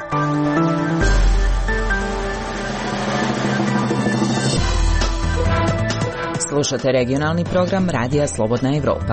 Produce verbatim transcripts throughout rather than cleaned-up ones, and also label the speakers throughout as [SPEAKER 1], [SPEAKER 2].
[SPEAKER 1] Slušate regionalni program Radija Slobodna Evropa.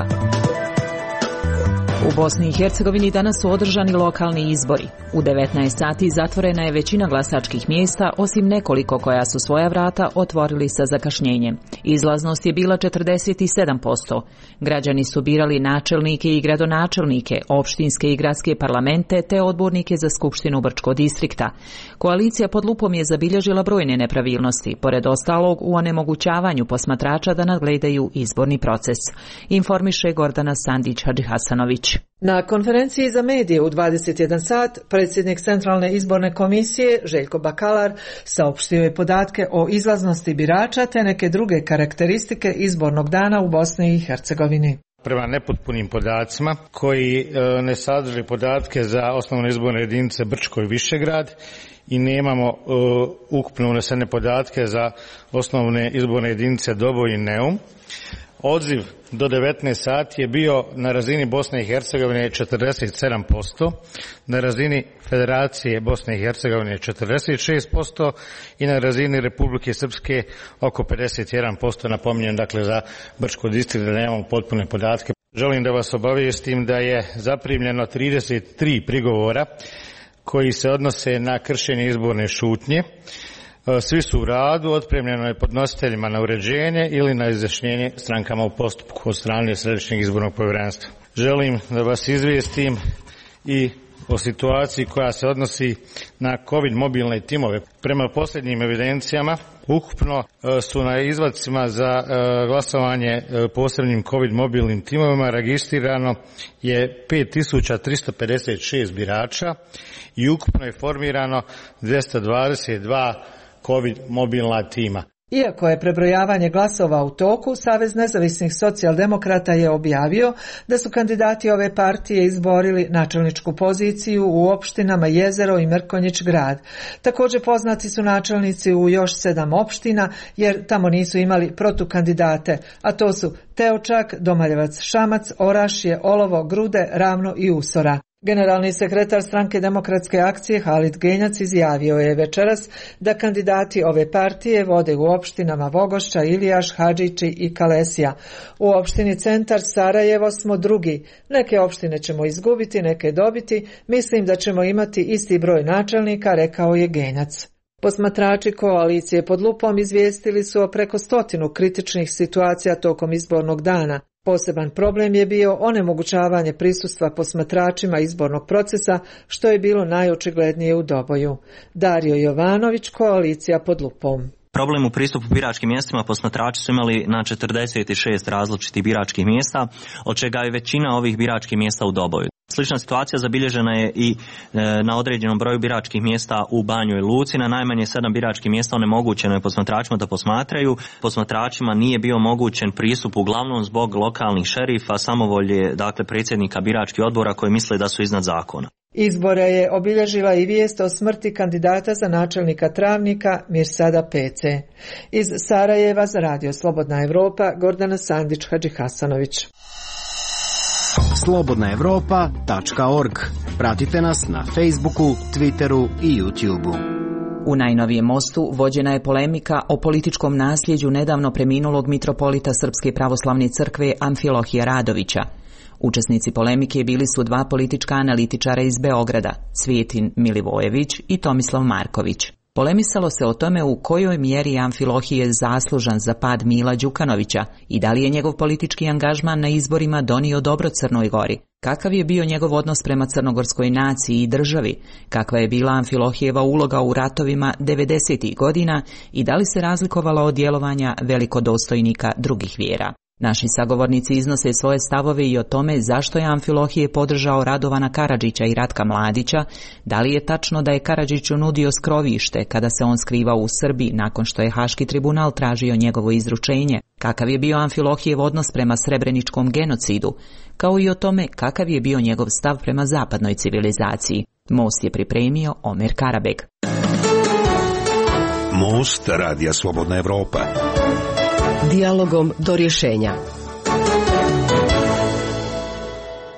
[SPEAKER 1] U Bosni i Hercegovini danas su održani lokalni izbori. U devetnaest sati zatvorena je većina glasačkih mjesta, osim nekoliko koja su svoja vrata otvorili sa zakašnjenjem. Izlaznost je bila četrdeset sedam posto. Građani su birali načelnike i gradonačelnike, opštinske i gradske parlamente te odbornike za Skupštinu Brčkog distrikta. Koalicija pod lupom je zabilježila brojne nepravilnosti, pored ostalog u onemogućavanju posmatrača da nadgledaju izborni proces. Informiše Gordana Sandić-Hadžihasanović.
[SPEAKER 2] Na konferenciji za medije u dvadeset jedan sat predsjednik Centralne izborne komisije Željko Bakalar saopštio je podatke o izlaznosti birača te neke druge karakteristike izbornog dana u Bosni i Hercegovini.
[SPEAKER 3] Prema nepotpunim podacima koji e, ne sadrže podatke za osnovne izborne jedinice Brčko i Višegrad i nemamo e, ukupno unesene podatke za osnovne izborne jedinice Doboj i Neum. Odziv do devetnaest sati je bio na razini Bosne i Hercegovine četrdeset sedam posto, na razini Federacije Bosne i Hercegovine četrdeset šest posto i na razini Republike Srpske oko pedeset jedan posto, napominjem dakle za Brčko distrikt da nemamo potpune podatke. Želim da vas obavijestim da je zaprimljeno trideset tri prigovora koji se odnose na kršenje izborne šutnje. Svi su u radu, otpremljeno je podnositeljima na uređenje ili na izjašnjenje strankama u postupku od strane Središnjeg izbornog povjerenstva. Želim da vas izvijestim i o situaciji koja se odnosi na COVID mobilne timove. Prema posljednjim evidencijama, ukupno su na izvadcima za glasovanje posebnim COVID mobilnim timovima registrirano je pet tisuća tristo pedeset šest birača i ukupno je formirano dvjesto dvadeset dva COVID mobilna tima.
[SPEAKER 2] Iako je prebrojavanje glasova u toku, Savez nezavisnih socijaldemokrata je objavio da su kandidati ove partije izborili načelničku poziciju u opštinama Jezero i Mrkonjić grad. Također poznati su načelnici u još sedam opština jer tamo nisu imali protukandidate, a to su Teočak, Domaljevac, Šamac, Orašje, Olovo, Grude, Ravno i Usora. Generalni sekretar Stranke demokratske akcije Halid Genjac izjavio je večeras da kandidati ove partije vode u opštinama Vogošća, Ilijaš, Hadžići i Kalesija. U opštini Centar Sarajevo smo drugi. Neke opštine ćemo izgubiti, neke dobiti. Mislim da ćemo imati isti broj načelnika, rekao je Genjac. Posmatrači koalicije pod lupom izvijestili su o preko stotinu kritičnih situacija tokom izbornog dana. Poseban problem je bio onemogućavanje prisustva posmatračima izbornog procesa, što je bilo najočiglednije u Doboju. Dario Jovanović, koalicija pod lupom.
[SPEAKER 4] Problem u pristupu biračkim mjestima posmatrači su imali na četrdeset šest različitih biračkih mjesta, od čega je većina ovih biračkih mjesta u Doboju. Slična situacija zabilježena je i e, na određenom broju biračkih mjesta u Banjoj Luci. Na najmanje sedam biračkih mjesta onemogućeno je posmatračima da posmatraju. Posmatračima nije bio omogućen pristup uglavnom zbog lokalnih šerifa, samovolje, dakle predsjednika biračkih odbora koji misle da su iznad zakona.
[SPEAKER 2] Izbore je obilježila i vijest o smrti kandidata za načelnika Travnika Mirsada Pece. Iz Sarajeva za Radio Slobodna Evropa, Gordana Sandić-Hadžihasanović.
[SPEAKER 5] slobodna evropa tačka org. Pratite nas na Facebooku, Twitteru i YouTubeu.
[SPEAKER 1] U najnovijem mostu vođena je polemika o političkom nasljeđu nedavno preminulog mitropolita Srpske pravoslavne crkve Amfilohija Radovića. Učesnici polemike bili su dva politička analitičara iz Beograda, Cvijetin Milivojević i Tomislav Marković. Polemisalo se o tome u kojoj mjeri Amfilohije zaslužan za pad Mila Đukanovića i da li je njegov politički angažman na izborima donio dobro Crnoj Gori. Kakav je bio njegov odnos prema crnogorskoj naciji i državi, kakva je bila Amfilohijeva uloga u ratovima devedesetih godina i da li se razlikovala od djelovanja velikodostojnika drugih vjera. Naši sagovornici iznose svoje stavove i o tome zašto je Amfilohije podržao Radovana Karadžića i Ratka Mladića, da li je tačno da je Karadžiću nudio skrovište kada se on skrivao u Srbiji nakon što je Haški tribunal tražio njegovo izručenje, kakav je bio Amfilohijev odnos prema srebreničkom genocidu, kao i o tome kakav je bio njegov stav prema zapadnoj civilizaciji. Most je pripremio Omer Karabeg.
[SPEAKER 6] Most Radija Slobodna Evropa.
[SPEAKER 7] Dijalogom do rješenja.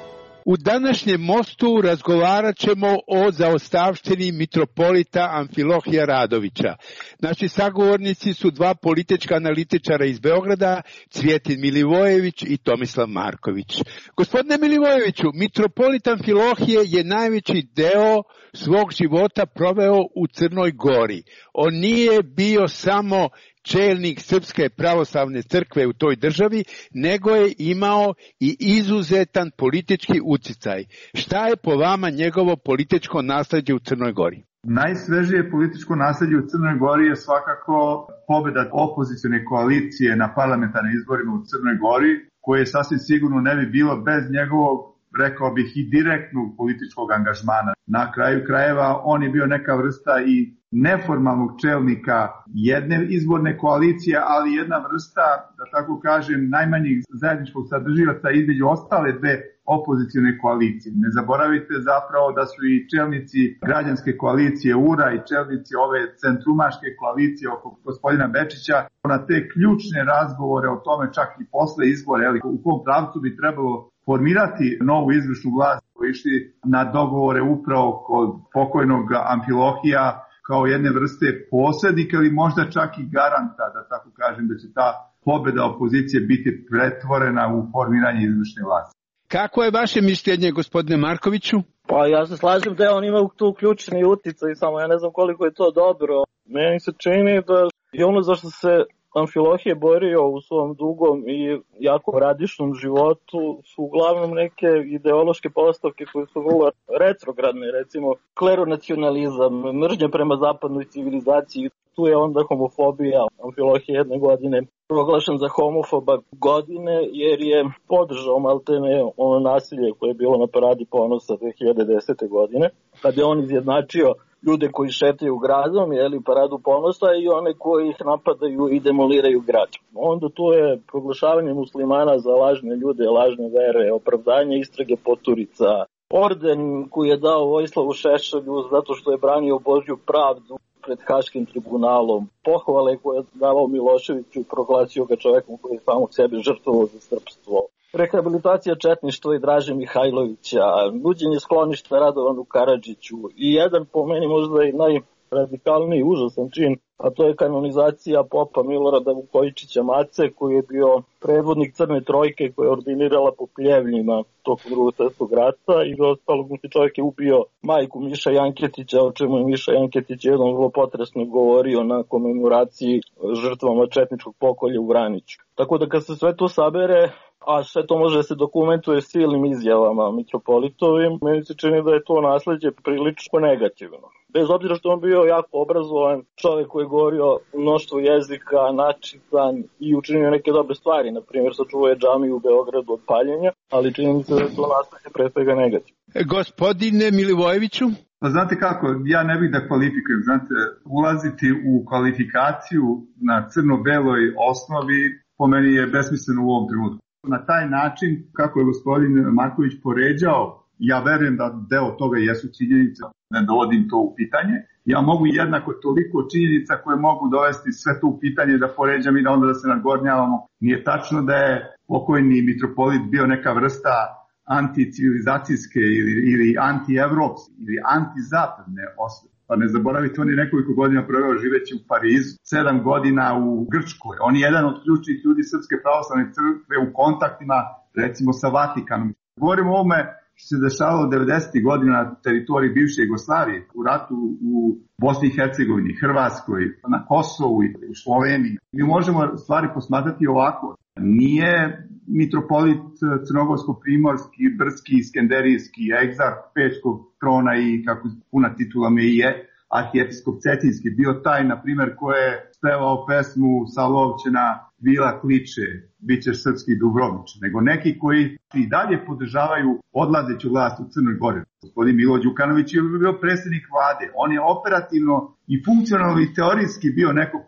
[SPEAKER 7] U današnjem mostu razgovarat ćemo o zaostavštini mitropolita Amfilohija Radovića. Naši sagovornici su dva politička analitičara iz Beograda, Cvjetin Milivojević i Tomislav Marković. Gospodine Milivojeviću, mitropolit Amfilohije je najveći deo svog života proveo u Crnoj Gori. On nije bio samo čelnik Srpske pravoslavne crkve u toj državi, nego je imao i izuzetan politički uticaj. Šta je po vama njegovo političko nasleđe u Crnoj Gori?
[SPEAKER 8] Najsvežije političko nasleđe u Crnoj Gori je svakako pobjeda opozicione koalicije na parlamentarnim izborima u Crnoj Gori, koje sasvim sigurno ne bi bilo bez njegovog, rekao bih, i direktnog političkog angažmana. Na kraju krajeva on je bio neka vrsta i neformalnog čelnika jedne izborne koalicije, ali jedna vrsta, da tako kažem, najmanjih zajedničkog sadržioca između ostale dve opozicione koalicije. Ne zaboravite zapravo da su i čelnici građanske koalicije U R A i čelnici ove centrumaške koalicije oko gospodina Bečića na te ključne razgovore o tome čak i posle izbora, ali u kom pravcu bi trebalo formirati novu izvršnu vlast, koji išli na dogovore upravo kod pokojnog Amfilohija kao jedne vrste posrednika ili možda čak i garanta, da tako kažem, da će ta pobjeda opozicije biti pretvorena u formiranje izvršne vlasti.
[SPEAKER 7] Kako je vaše mišljenje, gospodine Markoviću?
[SPEAKER 9] Pa ja se slažem da on ima tu ključni uticaj, samo ja ne znam koliko je to dobro. Meni se čini da je ono zašto se Amfilohije borio u svom dugom i jako radišnom životu su uglavnom neke ideološke postavke koje su vrlo retrogradne, recimo kleronacionalizam, mržnja prema zapadnoj civilizaciji, tu je onda homofobija. Amfilohije jedne godine proglašen za homofoba godine jer je podržao maltene ono nasilje koje je bilo na Paradi ponosa dve hiljade desete. godine, kad je on izjednačio ljude koji šetaju gradom, jeli, Paradu ponosa, i one koji ih napadaju i demoliraju grad. Onda tu je proglašavanje muslimana za lažne ljude, lažne vere, opravdanje istrage Poturica, orden koji je dao Vojislavu Šešelju zato što je branio Božju pravdu pred Haškim tribunalom, pohvale koje je davao Miloševiću, proglasio ga čovekom koji je samog sebe žrtvovao za srpstvo. Rehabilitacija četništva i Draže Mihajlovića, nuđenje skloništa Radovanu Karadžiću i jedan po meni možda i najradikalniji užasan čin, a to je kanonizacija popa Milorada Vukojičića Mace, koji je bio predvodnik Crne trojke koja je ordinirala po pljevljima tokom Drugog svjetskog rata i do ostalog čovjek je ubio majku Miša Janketića, o čemu je Miša Janketić jednom vrlo potresno govorio na komemoraciji žrtvama četničkog pokolja u Vraniću. Tako da kad se sve to sabere, a sve to može da se dokumentuje silnim izjavama mitropolitovim, meni se čini da je to nasleđe prilično negativno. Bez obzira što on bio jako obrazovan, čovjek koji je govorio mnoštvo jezika, načitan i učinio neke dobre stvari, na primjer sačuvao je džamiju u Beogradu od paljenja, ali čini mi se da je to nasleđe pre svega negativno.
[SPEAKER 7] Gospodine Milivojeviću?
[SPEAKER 8] Pa znate kako, ja ne bih da kvalifikujem, znate, ulaziti u kvalifikaciju na crno-beloj osnovi po meni je besmisleno u ovom trenutku. Na taj način, kako je gospodin Marković poređao, ja verujem da deo toga jesu činjenice, ne dovodim to u pitanje. Ja mogu jednako toliko činjenica koje mogu dovesti sve to u pitanje da poređam i da onda da se nadgornjavamo. Nije tačno da je pokojni mitropolit bio neka vrsta anticivilizacijske ili, ili antievropske ili antizapadne osvete. Pa ne zaboravite, on je nekoliko godina proveo živeći u Parizu, sedam godina u Grčkoj. On je jedan od ključnih ljudi Srpske pravoslavne crkve u kontaktima, recimo, sa Vatikanom. Govorimo o ovome što se dešavalo devedesetih godina na teritoriji bivše Jugoslavije, u ratu u Bosni i Hercegovini, Hrvatskoj, na Kosovu i u Sloveniji. Mi možemo stvari posmatrati ovako. Nije mitropolit crnogorsko-primorski, brski, skenderijski, egzarh Pečkog trona i, kako puna titula me i je, arhijepiskop Cetinski, bio taj, na primjer, ko je spevao pesmu sa Lovćena Vila kliče, bit ćeš srpski Dubrovnič, nego neki koji i dalje podržavaju odlazeću vlast u Crnoj Gori. Gospodin Milo Đukanović je bio predsjednik vlade, on je operativno i funkcionalno i teorijski bio neko ko je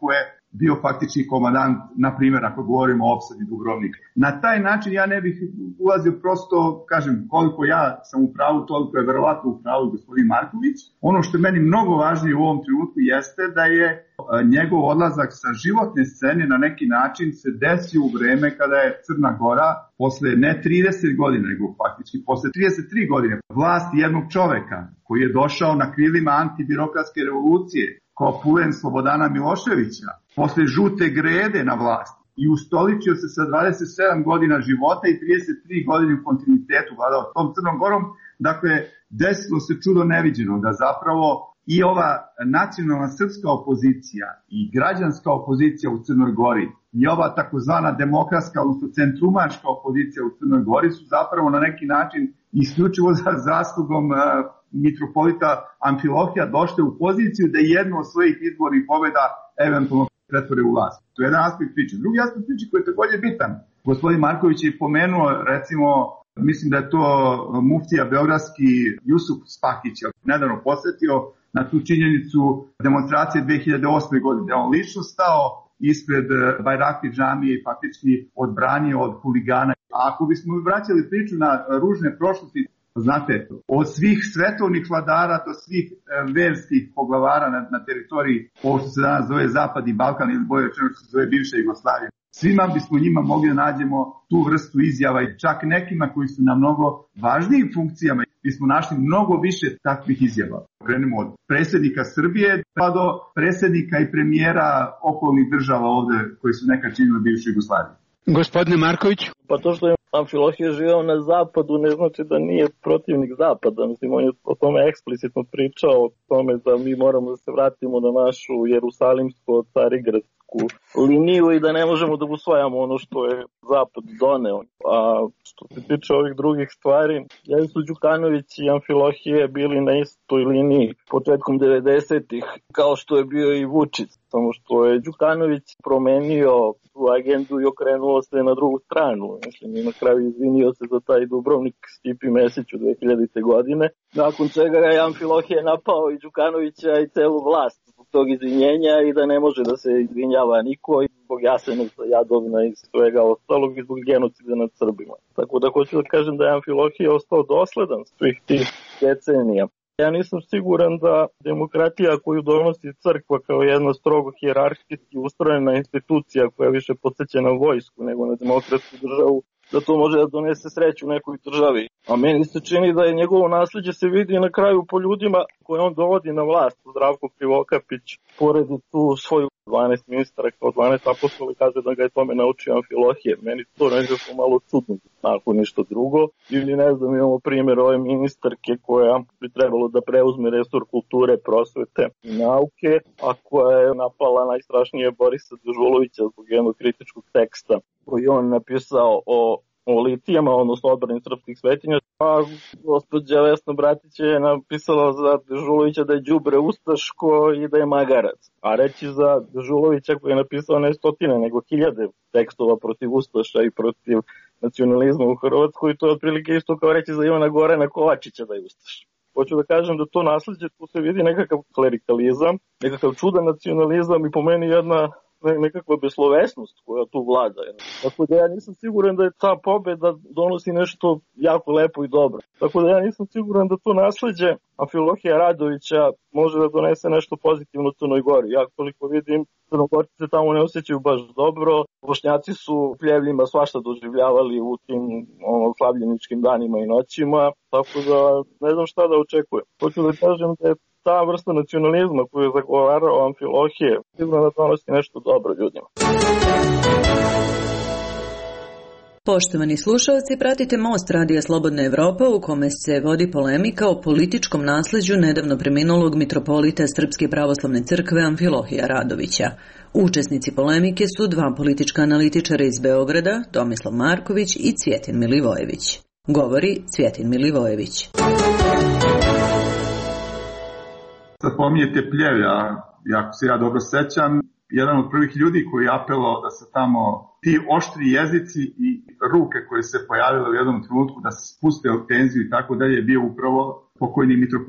[SPEAKER 8] bio faktički komandant, na primjer, ako govorimo o opsadi Dubrovnika. Na taj način ja ne bih ulazio prosto, kažem, koliko ja sam u pravu, toliko je verovatno u pravu gospodin Marković. Ono što je meni mnogo važnije u ovom trenutku jeste da je njegov odlazak sa životne scene na neki način se desio u vreme kada je Crna Gora posle ne trideset godina, nego faktički posle trideset tri godine vlasti jednog čoveka koji je došao na krilima antibirokratske revolucije kao pulen Slobodana Miloševića, posle žute grede na vlasti i ustoličio se sa dvadeset sedam godina života i trideset tri godine u kontinuitetu vladao tom Crnom Gorom. Dakle, desilo se čudo neviđeno da zapravo i ova nacionalna srpska opozicija i građanska opozicija u Crnoj Gori i ova takozvana demokratska, odnosno centrumačka opozicija u Crnoj Gori su zapravo na neki način isključivo za zaslugom uh, mitropolita Amfilohija došle u poziciju da jednu od svojih izbornih pobjeda eventualno pretvore u vlast. To je jedan aspekt priče. Drugi aspekt priče koji je također bitan. Gospodin Marković je pomenuo, recimo, mislim da je to muftija beogradski Jusuf Spahić, nedavno posjetio na tu činjenicu demonstracije dve hiljade osme godine. On lično stao ispred Bajrakli džamije i faktički odbranio od huligana. A ako bismo vraćali priču na ružne prošlosti, znate, od svih svetovnih vladara do svih verskih poglavara na, na teritoriji, ovo što se danas zove Zapadni Balkan ili bolje rečeno što se zove bivša Jugoslavija, svima bismo njima mogli da nađemo tu vrstu izjava i čak nekima koji su na mnogo važnijim funkcijama bismo našli mnogo više takvih izjava. Krenemo od predsjednika Srbije pa do predsjednika i premijera okolnih država ovde koji su nekad činili bivšu Jugoslaviju.
[SPEAKER 7] Gospodine Marković?
[SPEAKER 9] Pa to što je Amfilohije živeo na zapadu ne znači da nije protivnik zapada. Mislim, on je o tome eksplicitno pričao, o tome da mi moramo da se vratimo na našu jerusalimsko-carigradsku liniju i da ne možemo da usvajamo ono što je zapad doneo. A što se tiče ovih drugih stvari, ja su Đukanović i Amfilohije bili na istoj liniji početkom devedesetih, kao što je bio i Vučić. Samo što je Đukanović promenio tu agendu i okrenuo se na drugu stranu. Mislim, i na kraju izvinio se za taj Dubrovnik Stipi Mesiću dve hiljadite godine, nakon čega je Amfilohije napao i Đukanovića i celu vlast zbog tog izvinjenja i da ne može da se izvinjava niko i zbog Jasenovca, Jadovna i svega ostalog i zbog genocida nad Srbima. Tako da hoću da kažem da je Amfilohije ostao dosledan svih tih decenija. Ja nisam siguran da demokratija koju donosi crkva kao jedna strogo hijerarhijski ustrojena institucija koja više podsjeća na vojsku nego na demokratsku državu, da to može da donese sreću u nekoj državi. A meni se čini da je njegovo nasljeđe se vidi na kraju po ljudima koje on dovodi na vlast. Zdravko Krivokapić poredi tu svoju dvanaest ministara kao dvanaest apostola i kaže da ga je tome naučio Amfilohije. Meni to nekako malo čudno, ako ništa drugo. Ili ne znam, imamo primjer ove ministarke koja bi trebalo da preuzme resor kulture, prosvete i nauke, a koja je napala najstrašnije Borisa Dežulovića zbog jednog kritičkog teksta koji on napisao o o litijama, odnosno odbrani srpskih svetinja, a gospođa Vesna Bratić je napisala za Dežulovića da je đubre ustaško i da je magarac. A reći za Dežulovića koji je napisao ne stotine, nego hiljade tekstova protiv ustaša i protiv nacionalizma u Hrvatskoj, to je otprilike isto kao reći za Ivana Gorana Kovačića da je ustaš. Hoću da kažem da to nasljeđe, tu se vidi nekakav klerikalizam, nekakav čudan nacionalizam i po meni jedna nekakva beslovesnost koja tu vlada. Tako da ja nisam siguran da je ta pobeda donosi nešto jako lepo i dobro. Tako da ja nisam siguran da to nasljeđe Amfilohija Radovića može da donese nešto pozitivno u Crnoj Gori. Ja koliko vidim, Crnogorci se tamo ne osjećaju baš dobro. Bošnjaci su pljevljima svašta doživljavali u tim ono, slavljeničkim danima i noćima. Tako da ne znam šta da očekujem. Hoću da kažem da je ta vrsta nacionalizma koju je zagovarao Amfilohije sigurno da donosi nešto dobro ljudima.
[SPEAKER 1] Poštovani slušalci, pratite Most Radija Slobodna Evropa u kome se vodi polemika o političkom nasljeđu nedavno preminulog mitropolita Srpske pravoslavne crkve Amfilohija Radovića. Učesnici polemike su dva politička analitičara iz Beograda, Tomislav Marković i Cvjetin Milivojević. Govori Cvjetin Milivojević.
[SPEAKER 8] Sad pominjete Pljevlja, ako se ja dobro sećam, jedan od prvih ljudi koji je apelao da se tamo ti oštri jezici i ruke koje se pojavile u jednom trenutku da se spuste od tenziju i tako dalje je bio upravo pokojni mitropolit.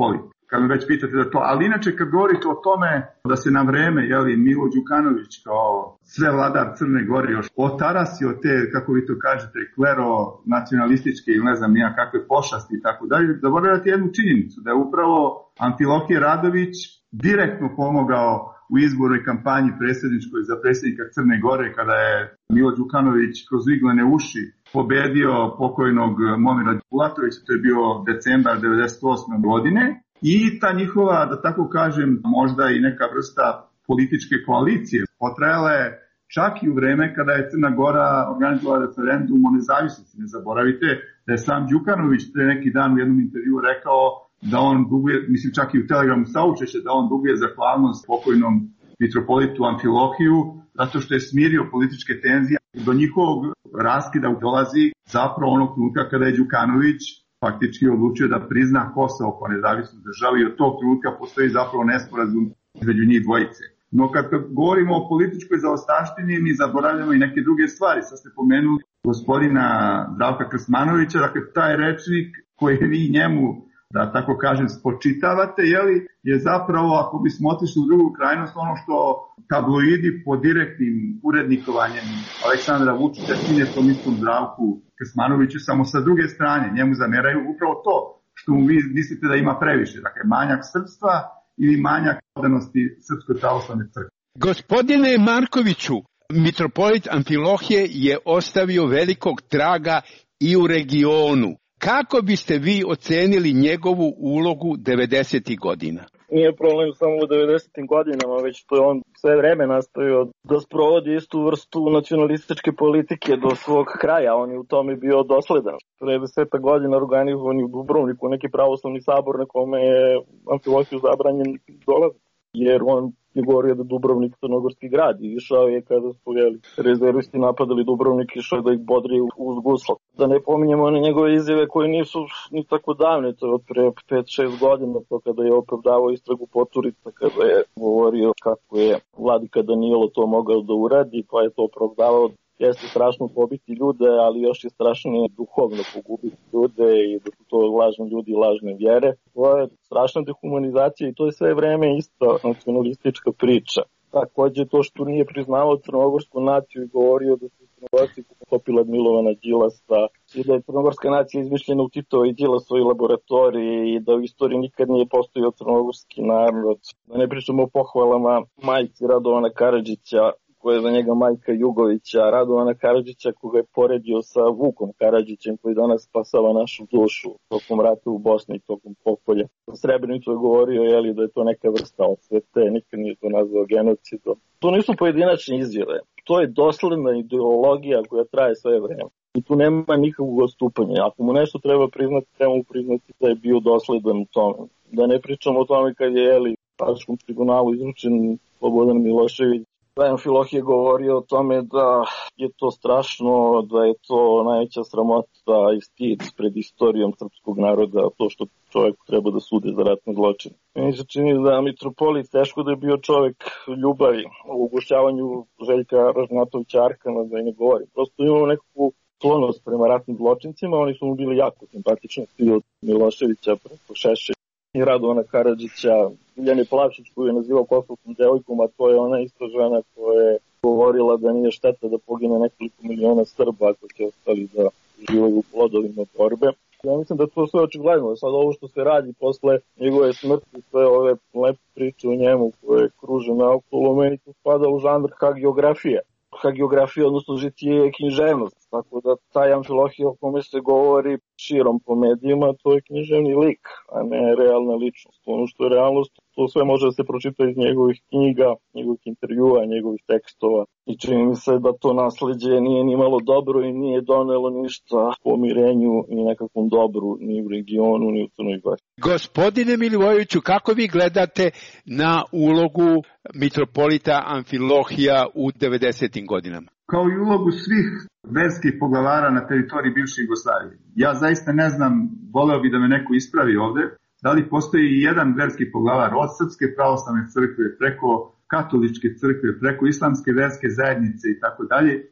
[SPEAKER 8] kad me već pitate za to. Ali inače kad govorite o tome da se na vreme, jeli, Milo Đukanović kao sve vladar Crne Gore još otarasio te, kako vi to kažete, klero nacionalističke ili ne znam nija kakve pošasti i tako dalje, zaboravljate jednu činjenicu, da je upravo Amfilohije Radović direktno pomogao u izbornoj kampanji predsjedničkoj za predsjednika Crne Gore, kada je Milo Đukanović kroz iglene uši pobedio pokojnog Momira Bulatovića, to je bio decembar devedeset osme godine, i ta njihova, da tako kažem, možda i neka vrsta političke koalicije potrajala je čak i u vreme kada je Crna Gora organizovala referendum o nezavisnosti. Ne zaboravite da je sam Đukanović pre neki dan u jednom intervju rekao da on duguje, mislim čak i u Telegramu saučeše, da on duguje zahvalnost pokojnom mitropolitu Amfilohiju, zato što je smirio političke tenzije. Do njihovog raskida dolazi zapravo onog trenutka kada je Đukanović faktički odlučio da prizna Kosovo kao nezavisnu državu i od tog trenutka postoji zapravo nesporazum između njih dvojice. No kad govorimo o političkoj zaostavštini, mi zaboravljamo i neke druge stvari. Sad ste pomenuli gospodina Zdravka Krsmanovića, dakle taj rečnik koji vi njemu, da tako kažem, spočitavate, jeli, je zapravo, ako bismo otišli u drugu krajnost, ono što tabloidi po direktnim urednikovanjem Aleksandra Vučića čine tom istom Zdravku Krsmanoviću, samo sa druge strane. Njemu zameraju upravo to što mu vi mislite da ima previše. Dakle, manjak srpstva ili manjak odanosti Srpskoj pravoslavnoj crkvi.
[SPEAKER 7] Gospodine Markoviću, mitropolit Amfilohije je ostavio velikog traga i u regionu. Kako biste vi ocenili njegovu ulogu devedesetih godina?
[SPEAKER 9] Nije problem samo u devedesetim godinama, već to je on sve vreme nastavio da sprovodi istu vrstu nacionalističke politike do svog kraja. On je u tome bio dosledan. Pre deseta godina organizovan u Dubrovniku neki pravoslavni sabor na kome je Amfilohiju zabranjen dolaz, jer on je govorio da Dubrovnik crnogorski grad i išao je kada su jeli, rezervisti napadali Dubrovnik, išao da ih bodri uz guslo. Da ne pominjemo one njegove izjave koje nisu ni tako davne, to je od pre pet šest godina, to kada je opravdavao istragu Poturica, kada je govorio kako je vladika Danilo to mogao da uradi, pa je to opravdavao. Jeste strašno pobiti ljude, ali još je strašnije duhovno pogubiti ljude i da su to lažni ljudi i lažne vjere. To je strašna dehumanizacija i to je sve vreme ista nacionalistička priča. Takođe to što nije priznavao crnogorsku naciju i govorio da su Crnogorci popila Milovana Đilasa i da je crnogorska nacija izmišljena u Titovoj i Đilasovoj laboratoriji i da u istoriji nikad nije postojao crnogorski narod. Da ne pričamo o pohvalama majci Radovana Karadžića, koja je za njega majka Jugovića, Radovana Karadžića koga je poredio sa Vukom Karadžićem koji danas spasava našu dušu tokom rata u Bosni i tokom pokolja. Srebrenicu je govorio jeli, da je to neka vrsta osvete, nikad nije to nazvao genocidom. To nisu pojedinačne izjave, to je dosledna ideologija koja traje sve vreme. I tu nema nikakvog odstupanja. Ako mu nešto treba priznati, treba mu priznati da je bio dosledan u tome. Da ne pričamo o tome kad je jeli, Haškom tribunalu izručen Slobodan Milošević. Amfilohije govorio o tome da je to strašno, da je to najveća sramota i stid pred istorijom srpskog naroda, to što čovjek treba da sude za ratne zločine. Meni se čini da mitropolit teško da je bio čovjek ljubavi u ugošćavanju Željka Ražnatovića Arkana, da i ne govorim. Prosto imamo nekakvu sklonost prema ratnim zločincima, oni su mu bili jako simpatični, svi od Miloševića preko Šešelja i Radovana Karadžića, Biljane Plavšić koju je nazivao kosovskom devojkom, a to je ona ista žena koja je govorila da nije šteta da pogine nekoliko miliona Srba ako će ostali da živaju u plodovima borbe. Ja mislim da to sve očigledno. Sad ovo što se radi posle njegove smrti, sve ove lepe priče o njemu koje kruže naokolo, meni to spada u žanr hagiografije. Hagiografija, odnosno žitije je književnost, tako da taj Amfilohije o kome se govori širom po medijima, to je književni lik, a ne realna ličnost. Ono što je realnost, to sve može da se pročita iz njegovih knjiga, njegovih intervjua, njegovih tekstova. I čini mi se da to nasleđe nije ni malo dobro i nije donelo ništa pomirenju i nekakvom dobru ni u regionu, ni u Crnoj Gori.
[SPEAKER 7] Gospodine Milivojeviću, kako vi gledate na ulogu mitropolita Amfilohija u devedesetim godinama?
[SPEAKER 8] Kao i ulogu svih verskih poglavara na teritoriji bivše Jugoslavije. Ja zaista ne znam, voleo bi da me neko ispravi ovde, da li postoji i jedan verski poglavar od Srpske pravoslavne crkve preko katoličke crkve, preko islamske verske zajednice i tako dalje,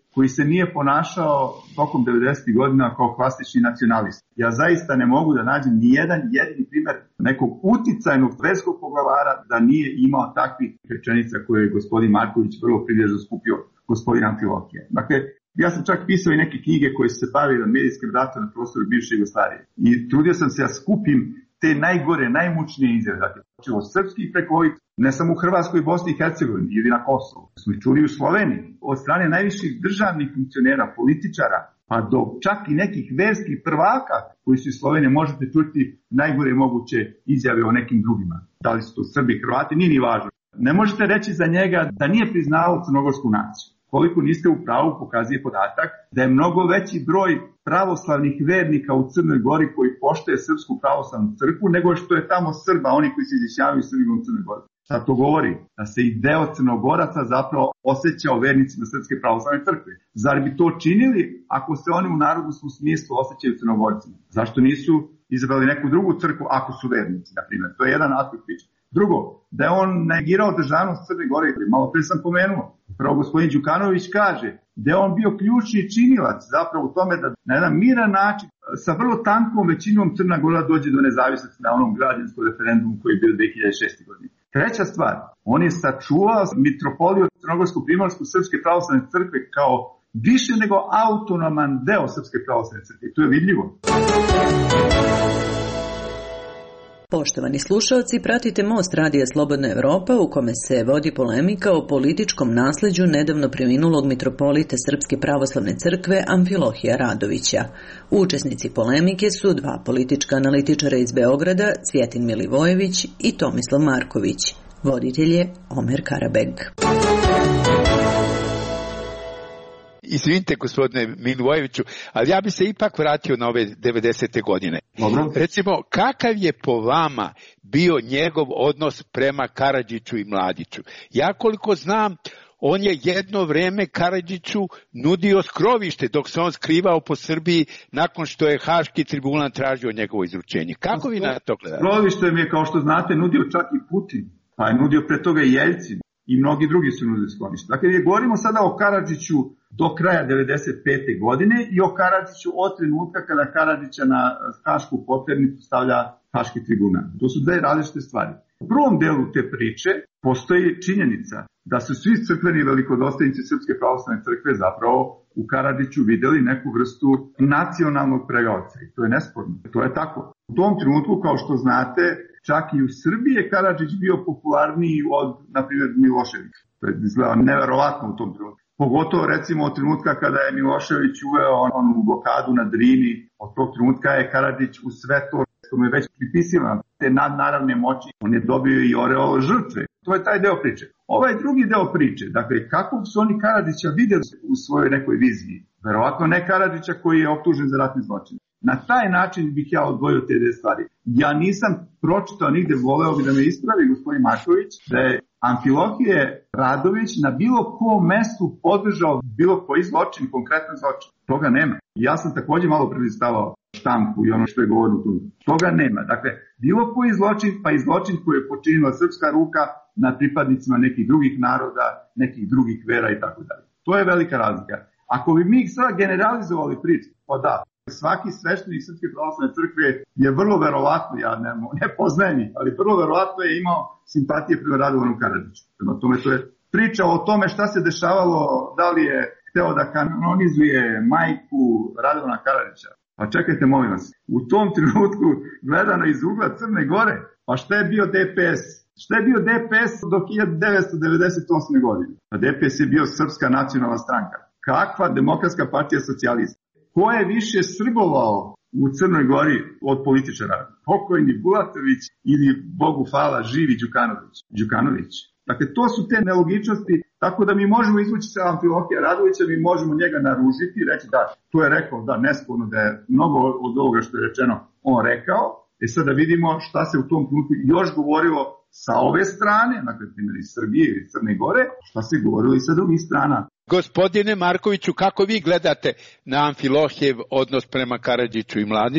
[SPEAKER 8] koji se nije ponašao tokom devedesetih godina kao klasični nacionalist. Ja zaista ne mogu da nađem ni jedan jedini primjer nekog uticajnog verskog poglavara da nije imao takvih rečenica koje je gospodin Marković vrlo prilježno skupio gospodin Amfilohije. Dakle, ja sam čak pisao i neke knjige koje se bavile medijskim ratom na prostoru bivše Jugoslavije. I trudio sam se da skupim te najgore, najmučnije izjave. Dakle, od srpskih preko ovih, ne samo u Hrvatskoj, Bosni i Hercegovini ili na Kosovu. Smo ih čuli u Sloveniji. Od strane najviših državnih funkcionera, političara, pa do čak i nekih verskih prvaka koji su iz Slovenije, možete čuti najgore moguće izjave o nekim drugima. Da li su to Srbi, Hrvati, nije ni važno. Ne možete reći za njega da nije priznao crnogorsku naciju. Koliko niste u pravu, pokazuje podatak da je mnogo veći broj pravoslavnih vernika u Crnoj Gori koji poštuje Srpsku pravoslavnu crkvu nego što je tamo Srba, oni koji se izjašnjavaju Srbima u Crnoj Gori. Šta to govori? Da se i deo Crnogoraca zapravo osjećao vernicima Srpske pravoslavne crkve. Zar bi to činili ako se oni u narodnom smislu osjećaju Crnogorcima? Zašto nisu izabrali neku drugu crkvu ako su vernici, na primjer? To je jedan aspekt priče. Drugo, da je on negirao državnost Crne Gore, malo pre sam pomenuo. Prvo gospodin Đukanović kaže da je on bio ključni činilac zapravo u tome da na jedan miran način sa vrlo tankom većinom Crna Gora dođe do nezavisnosti na onom građanskom referendumu koji je bio dve hiljade šeste. godine. Treća stvar, on je sačuvao mitropoliju Crnogorsko-Primorsku Srpske pravoslavne crkve kao više nego autonoman deo Srpske pravoslavne crkve. To je vidljivo.
[SPEAKER 10] Poštovani slušalci, pratite Most radija Slobodna Evropa u kome se vodi polemika o političkom nasleđu nedavno preminulog mitropolita Srpske pravoslavne crkve Amfilohija Radovića. Učesnici polemike su dva politička analitičara iz Beograda, Cvjetin Milivojević i Tomislav Marković. Voditelj je Omer Karabeg.
[SPEAKER 7] Izvinite, gospodine Milivojeviću, ali ja bi se ipak vratio na ove devedesete godine.
[SPEAKER 8] Dobro.
[SPEAKER 7] Recimo, kakav je po vama bio njegov odnos prema Karadžiću i Mladiću? Ja koliko znam, on je jedno vreme Karadžiću nudio skrovište dok se on skrivao po Srbiji nakon što je Haški tribunal tražio njegovo izručenje. Kako vi na to gledate?
[SPEAKER 8] Skrovište mi je, kao što znate, nudio čak i Putin, pa je nudio pre toga i Jeljcin. I mnogi drugi su nudili sklonište. Dakle, govorimo sada o Karadžiću do kraja devedeset pete. godine i o Karadžiću od trenutka kada Karadžića na Hašku poternicu stavlja Haški tribunal. To su dve različite stvari. U prvom delu te priče postoji činjenica da su svi crkveni velikodostojnici Srpske pravoslavne crkve zapravo u Karadžiću videli neku vrstu nacionalnog pregaoca. I to je nesporno. To je tako. U tom trenutku, kao što znate, čak i u Srbiji je Karadžić bio popularniji od, na primjer, Miloševića. To je izgleda neverovatno u tom trenutku. Pogotovo recimo od trenutka kada je Milošević uveo onu blokadu na Drini, od tog trenutka je Karadžić u sve to što mu je već pripisivano, te nadnaravne moći, on je dobio i oreol žrtve. To je taj deo priče. Ovaj drugi deo priče, dakle, kako su oni Karadžića videli u svojoj nekoj viziji? Verovatno ne Karadžića koji je optužen za ratni zločin. Na taj način bih ja odvojio te dve stvari. Ja nisam pročitao nigde, voleo bi da me ispravi gospodin Marković, da je Amfilohije Radović na bilo kom mestu podržao bilo koji zločin, konkretan zločin. Toga nema. Ja sam također malo prelistavao štampu i ono što je govorio tu. Toga nema. Dakle, bilo koji zločin, pa i zločin koji je počinila srpska ruka nad pripadnicima nekih drugih naroda, nekih drugih vera i tako dalje. To je velika razlika. Ako bi mi sada generalizovali priču, pa da, svaki sveštenik Srpske pravoslavne crkve je vrlo verovatno, ja ne, ne poznajem ih, ali vrlo verovatno je imao simpatije prema Radovanu Karadžiću. Prema tome, to je priča o tome šta se dešavalo, da li je hteo da kanonizuje majku Radovana Karadžića. Pa čekajte, molim vas, u tom trenutku gledano iz ugla Crne Gore, pa šta je bio D P S? Šta je bio D P S do hiljadu devetsto devedeset osme. godine? Pa D P S je bio Srpska nacionalna stranka. Kakva demokratska partija socijalista? Ko je više srbovao u Crnoj Gori od političara? Pokojni Bulatović ili, Bogu hvala, živi Đukanović? Đukanović. Dakle, to su te nelogičnosti, tako da mi možemo izvući sa Amfilohija Radovića, mi možemo njega naružiti i reći da, to je rekao, da, nesporno da je mnogo od ovoga što je rečeno on rekao. E sad da vidimo šta se u tom trenutku još govorilo sa ove strane, dakle, primjer iz Srbije ili Crne Gore, šta se govorilo i sa drugih strana.
[SPEAKER 7] Gospodine Markoviću, kako vi gledate na Amfilohijev odnos prema Karadžiću i Mladiću?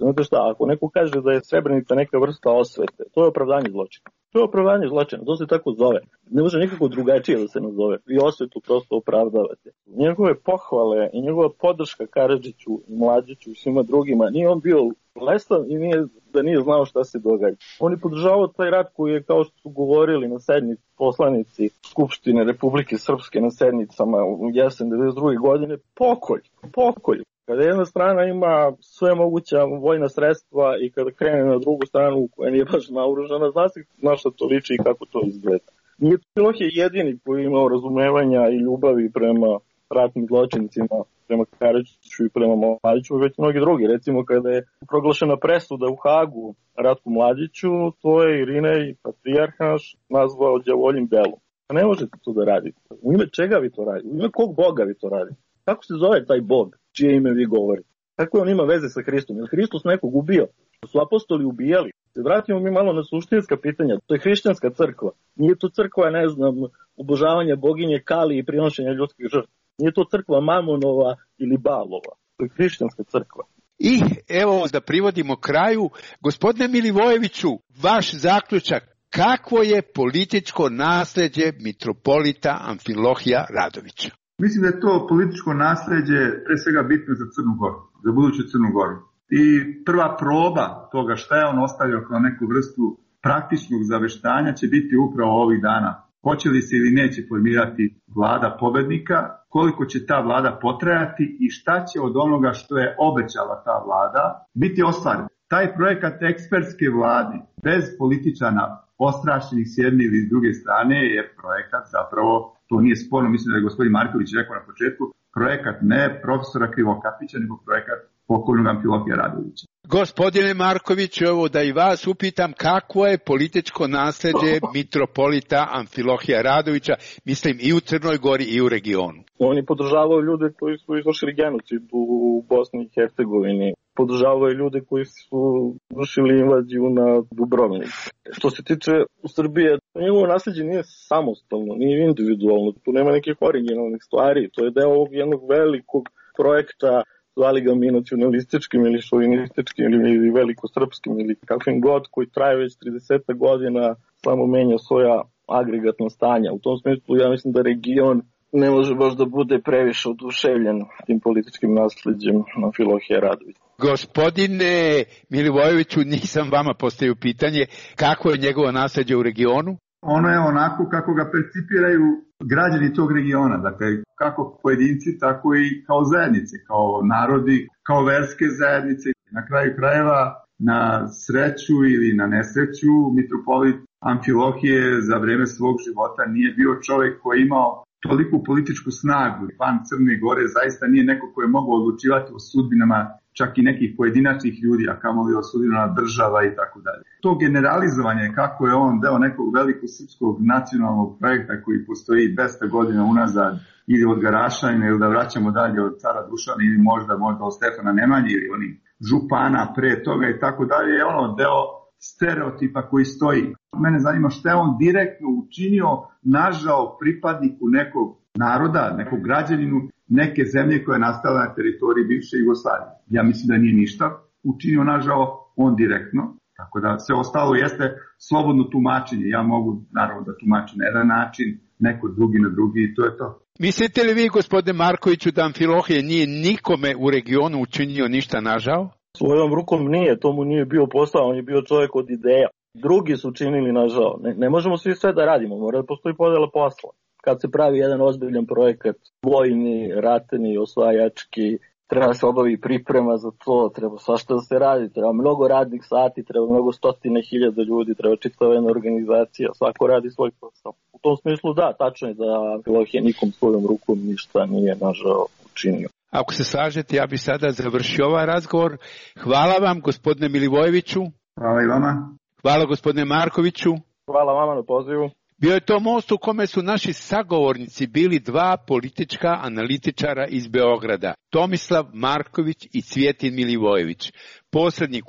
[SPEAKER 9] Znate šta, ako neko kaže da je Srebrenica neka vrsta osvete, to je opravdanje zločina. To je opravdanje zločina, to se tako zove. Ne može nikako drugačije da se nazove. Vi osvetu prosto opravdavate. Njegove pohvale i njegova podrška Karadžiću i Mladiću i svima drugima, nije on bio blesav i nije, da nije znao šta se događa. On je podržavao taj rat koji je, kao što su govorili na sednici poslanici Skupštine Republike Srpske na sednicama u jesen devedeset druge godine, pokolj, pokolj. Kada jedna strana ima sve moguća vojna sredstva i kada krene na drugu stranu koja nije baš naoružana, zna se na šta to liči i kako to izgleda. Nije Amfilohije jedini koji je imao razumevanja i ljubavi prema ratnim zločincima, prema Karadžiću i prema Mladiću, već mnogi drugi. Recimo kada je proglašena presuda u Hagu Ratku Mladiću, to je Irinej Patrijarhaš nazvao đavoljim delom. Pa ne možete to da radite. U ime čega vi to radite? U ime kog Boga vi to radite? Kako se zove taj Bog čije ime vi govorite? Kako on ima veze sa Hristom? Je li Hristos nekog ubio? Su apostoli ubijali? Se vratimo mi malo na suštinska pitanja. To je hrišćanska crkva. Nije to crkva, ne znam, obožavanja boginje Kali i prinošenja ljudskih žrtva. Nije to crkva Mamonova ili Balova. To je hrišćanska crkva.
[SPEAKER 7] I evo da privodimo kraju. Gospodine Milivojeviću, vaš zaključak. Kakvo je političko nasleđe mitropolita Amfilohija Radovića?
[SPEAKER 8] Mislim da je to političko nasleđe pre svega bitno za Crnu Goru, za buduću Crnu Goru. I prva proba toga šta je on ostavio kao neku vrstu praktičnog zaveštanja će biti upravo ovih dana. Hoće li se ili neće formirati vlada pobednika, koliko će ta vlada potrajati i šta će od onoga što je obećala ta vlada biti ostvareno. Taj projekat ekspertske vlade bez političana ostrašćenih s jedne ili s druge strane je projekat zapravo, to nije sporno, mislim da je gospodin Marković rekao na početku, projekat ne profesora Krivokapića, nego projekat pokojnog Amfilohija Radovića.
[SPEAKER 7] Gospodine Marković, evo da i vas upitam kakvo je političko nasleđe mitropolita Amfilohija Radovića, mislim i u Crnoj Gori i u regionu.
[SPEAKER 9] On je podržavao ljude koji su izvršili genocid u Bosni i Hercegovini. Podržavao je ljude koji su vršili invaziju na Dubrovnik. Što se tiče Srbije, njegovo nasleđe nije samostalno, nije individualno. Tu nema nekih originalnih stvari. To je deo ovog jednog velikog projekta, zvali ga mi nacionalističkim ili šovinističkim ili velikosrpskim ili kakvim god, koji traje već trideset godina, samo menja svoja agregatna stanja. U tom smislu ja mislim da region ne može baš da bude previše oduševljen tim političkim nasleđem Amfilohija Radovića.
[SPEAKER 7] Gospodine Milivojeviću, nisam vama postavio pitanje kako je njegovo nasleđe u regionu?
[SPEAKER 8] Ono je onako kako ga percipiraju građani tog regiona, dakle kako pojedinci, tako i kao zajednice, kao narodi, kao verske zajednice. Na kraju krajeva, na sreću ili na nesreću, mitropolit Amfilohije za vreme svog života nije bio čovjek koji je imao toliku političku snagu. Pan Crne Gore zaista nije neko koji je mogao odlučivati o sudbinama čak i nekih pojedinačnih ljudi, a kamoli o sudbinama država i tako dalje. To generalizovanje kako je on deo nekog velikog srpskog nacionalnog projekta koji postoji dvesta godina unazad ili od Garašanina ili da vraćamo dalje od cara Dušana ili možda možda od Stefana Nemanje ili oni župana pre toga i tako dalje, je ono deo stereotipa koji stoji. Mene zanima šta je on direktno učinio, nažao pripadniku nekog naroda, nekog građaninu, neke zemlje koja je nastala na teritoriji bivše Jugoslavije. Ja mislim da nije ništa učinio, nažao, on direktno. Tako da sve ostalo jeste slobodno tumačenje. Ja mogu naravno da tumačim na jedan način, neko drugi na drugi i to je to.
[SPEAKER 7] Mislite li vi, gospodine Markoviću, da Amfilohije nije nikome u regionu učinio ništa nažao?
[SPEAKER 9] Svojom rukom nije, to mu nije bio posao, on je bio čovjek od ideja. Drugi su činili nažao. Ne, ne možemo svi sve da radimo, mora da postoji podela posla. Kad se pravi jedan ozbiljan projekat, vojni, ratni, osvajački, treba se obavi priprema za to, treba svašta da se radi, treba mnogo radnih sati, treba mnogo stotine hiljada ljudi, treba čitava jedna organizacija, svako radi svoj posao. U tom smislu da, tačno je da Amfilohije nikom svojom rukom ništa nije nažao učinio.
[SPEAKER 7] Ako se slažete, ja bih sada završio ovaj razgovor. Hvala vam, gospodine Milivojeviću.
[SPEAKER 8] Hvala i vama.
[SPEAKER 7] Hvala, gospodine Markoviću.
[SPEAKER 9] Hvala vama na pozivu.
[SPEAKER 7] Bio je to most u kome su naši sagovornici bili dva politička analitičara iz Beograda, Tomislav Marković i Cvjetin Milivojević. Posrednik u razgovoru bio je Omer Karabek.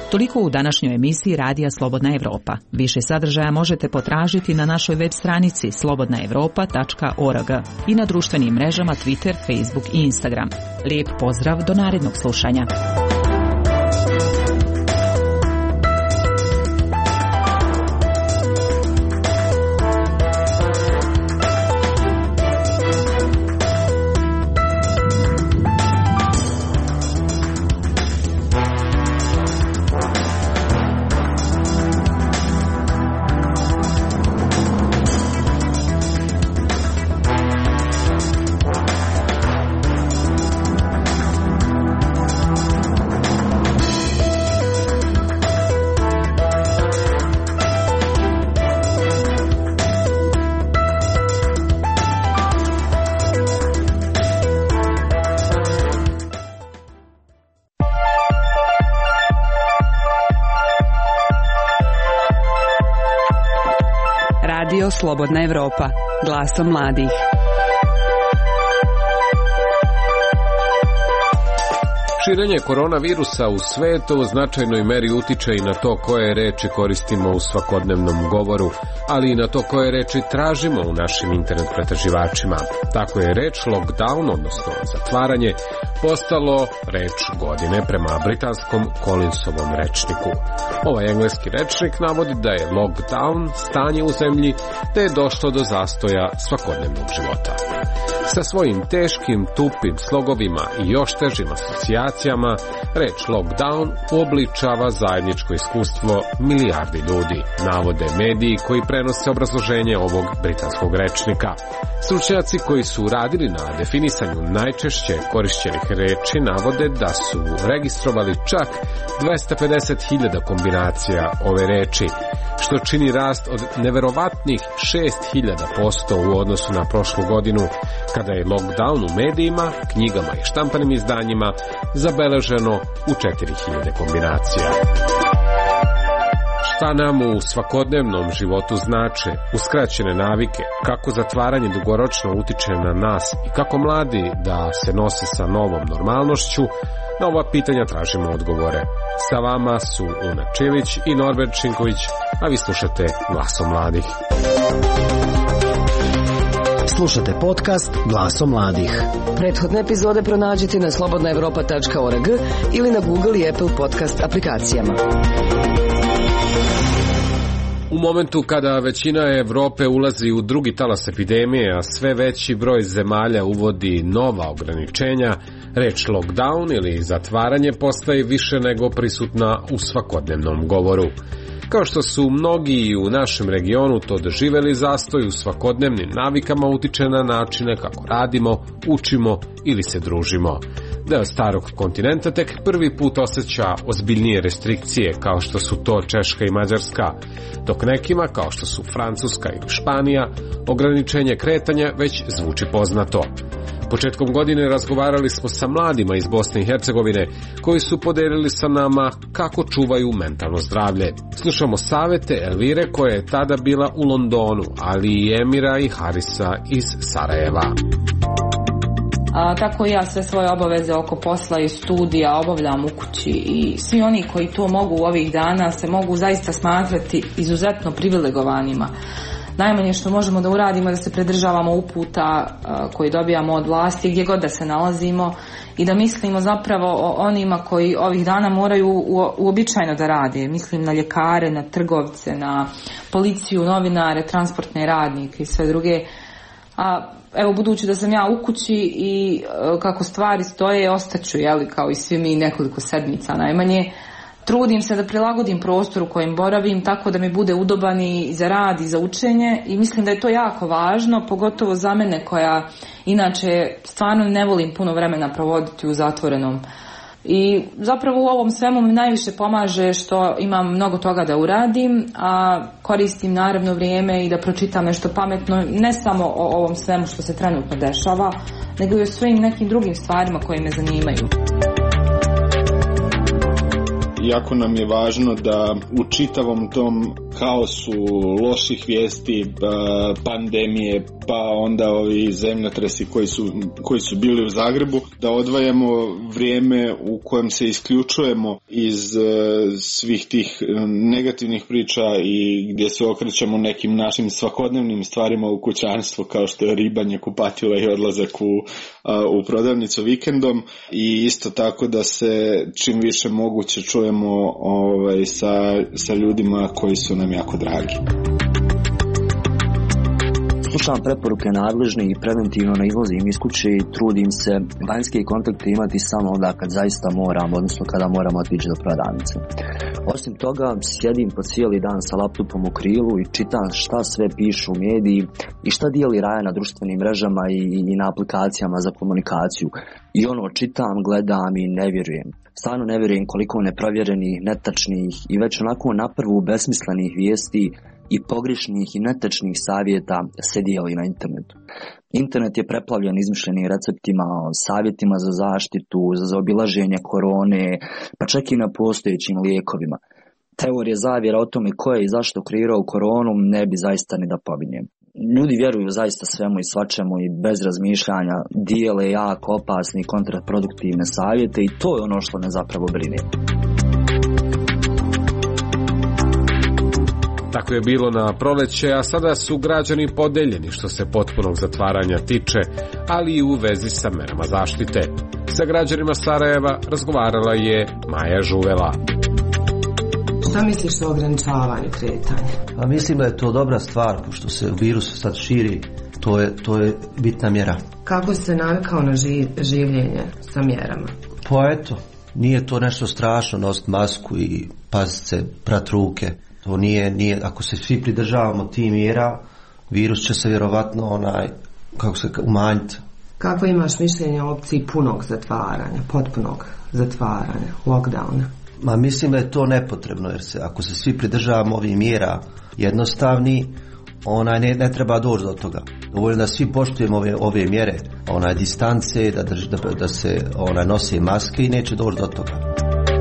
[SPEAKER 1] Toliko u današnjoj emisiji Radija Slobodna Evropa. Više sadržaja možete potražiti na našoj web stranici slobodna evropa tačka org i na društvenim mrežama Twitter, Facebook i Instagram. Lijep pozdrav, do narednog slušanja.
[SPEAKER 11] Radio Slobodna Evropa, glasom mladih.
[SPEAKER 12] Širenje koronavirusa u svetu u značajnoj meri utiče i na to koje reči koristimo u svakodnevnom govoru, ali i na to koje reči tražimo u našim internet pretraživačima. Tako je reč lockdown, odnosno zatvaranje, postalo reč godine prema britanskom Collinsovom rečniku. Ovaj engleski rečnik navodi da je lockdown stanje u zemlji, da je došlo do zastoja svakodnevnog života. Sa svojim teškim, tupim slogovima i još težim asocijacijama, reč lockdown uobličava zajedničko iskustvo milijardi ljudi, navode mediji koji prenose obrazloženje ovog britanskog rečnika. Stručnjaci koji su radili na definisanju najčešće korišćenih reči navode da su registrovali čak dvesta pedeset hiljada kombinacija ove reči, što čini rast od neverovatnih šest hiljada posto u odnosu na prošlu godinu, kada je lockdown u medijima, knjigama i štampanim izdanjima zabeleženo u četiri hiljade kombinacija. Šta nam u svakodnevnom životu znače uskraćene navike, kako zatvaranje dugoročno utiče na nas i kako mladi da se nose sa novom normalnošću, na ova pitanja tražimo odgovore. Sa vama su Una Čilić i Norbert Šinković, a vi slušate Glasom mladih.
[SPEAKER 5] Slušate podcast Glasom mladih.
[SPEAKER 13] Prethodne epizode pronađite na slobodna evropa tačka org ili na Google i Apple podcast aplikacijama.
[SPEAKER 12] U momentu kada većina Evrope ulazi u drugi talas epidemije, a sve veći broj zemalja uvodi nova ograničenja, reč lockdown ili zatvaranje postaje više nego prisutna u svakodnevnom govoru. Kao što su mnogi u našem regionu to doživeli, zastoj u svakodnevnim navikama utiče na načine kako radimo, učimo ili se družimo. Deo starog kontinenta tek prvi put osjeća ozbiljnije restrikcije, kao što su to Češka i Mađarska, dok nekima, kao što su Francuska ili Španija, ograničenje kretanja već zvuči poznato. Početkom godine razgovarali smo sa mladima iz Bosne i Hercegovine koji su podelili sa nama kako čuvaju mentalno zdravlje. Slušamo savete Elvire koja je tada bila u Londonu, ali i Emira i Harisa iz Sarajeva.
[SPEAKER 14] A, tako i ja sve svoje obaveze oko posla i studija obavljam u kući i svi oni koji to mogu ovih dana se mogu zaista smatrati izuzetno privilegovanima. Najmanje što možemo da uradimo je da se pridržavamo uputa uh, koji dobijamo od vlasti gdje god da se nalazimo i da mislimo zapravo o onima koji ovih dana moraju uobičajeno da rade. Mislim na ljekare, na trgovce, na policiju, novinare, transportne radnike i sve druge. A evo, budući da sam ja u kući i uh, kako stvari stoje, ostaću, jeli, kao i svi mi nekoliko sedmica najmanje. Trudim se da prilagodim prostor u kojem boravim tako da mi bude udoban i za rad i za učenje i mislim da je to jako važno, pogotovo za mene koja inače stvarno ne volim puno vremena provoditi u zatvorenom. I zapravo u ovom svemu mi najviše pomaže što imam mnogo toga da uradim, a koristim naravno vrijeme i da pročitam nešto pametno, ne samo o ovom svemu što se trenutno dešava, nego i o svim nekim drugim stvarima koje me zanimaju.
[SPEAKER 15] Jako nam je važno da u čitavom tom haosu loših vijesti, pandemije, pa onda ovi zemljotresi koji su, koji su bili u Zagrebu, da odvajamo vrijeme u kojem se isključujemo iz svih tih negativnih priča i gdje se okrećemo nekim našim svakodnevnim stvarima u kućanstvu, kao što je ribanje, kupatilo i odlazak u, u prodavnicu vikendom, i isto tako da se čim više moguće čujemo ovaj, sa, sa ljudima koji su nam jako dragi.
[SPEAKER 16] Slušam preporuke nadležnih i preventivno ne izlazim iz kuće i trudim se vanjske kontakte imati samo onda kad zaista moram, odnosno kada moram otići do prodavnice. Osim toga, sjedim po cijeli dan sa laptopom u krilu i čitam šta sve pišu u mediji i šta dijeli Raja na društvenim mrežama i, i na aplikacijama za komunikaciju. I ono, čitam, gledam i ne vjerujem. Stvarno ne vjerujem koliko neprovjerenih, netačnih i već onako na prvu besmislenih vijesti i pogrešnih i netačnih savjeta se dijeli na internetu. Internet je preplavljen izmišljenim receptima, savjetima za zaštitu, za zaobilaženje korone, pa čak i na postojećim lijekovima. Teorije zavjera o tome ko je i zašto kreirao koronu ne bi zaista ni da pominjem. Ljudi vjeruju zaista svemu i svačemu i bez razmišljanja dijele jako opasne i kontraproduktivne savjete i to je ono što me zapravo brine.
[SPEAKER 12] Tako je bilo na proleće, a sada su građani podeljeni što se potpunog zatvaranja tiče, ali i u vezi sa merama zaštite. Sa građanima Sarajeva razgovarala je Maja Žuvela.
[SPEAKER 17] Šta misliš o ograničavanju kretanja?
[SPEAKER 18] A mislim da je to dobra stvar, pošto se virus sad širi, to je, to je bitna mjera.
[SPEAKER 17] Kako si se navikao na ži, življenje sa mjerama?
[SPEAKER 18] Pa eto, nije to nešto strašno nositi masku i paziti se, prat ruke. To nije, nije, ako se svi pridržavamo tih mjera, virus će se vjerovatno onaj, kako se umanjiti.
[SPEAKER 17] Kako imaš mišljenje o opciji punog zatvaranja, potpunog zatvaranja, lockdowna?
[SPEAKER 18] Ma mislim da je to nepotrebno, jer se, ako se svi pridržavamo ovih mjera jednostavni, onaj ne, ne treba doći do toga. Dovoljno da svi poštujemo ove, ove mjere, onaj distance, da, drž, da, da se onaj nose maske i neće doći do toga.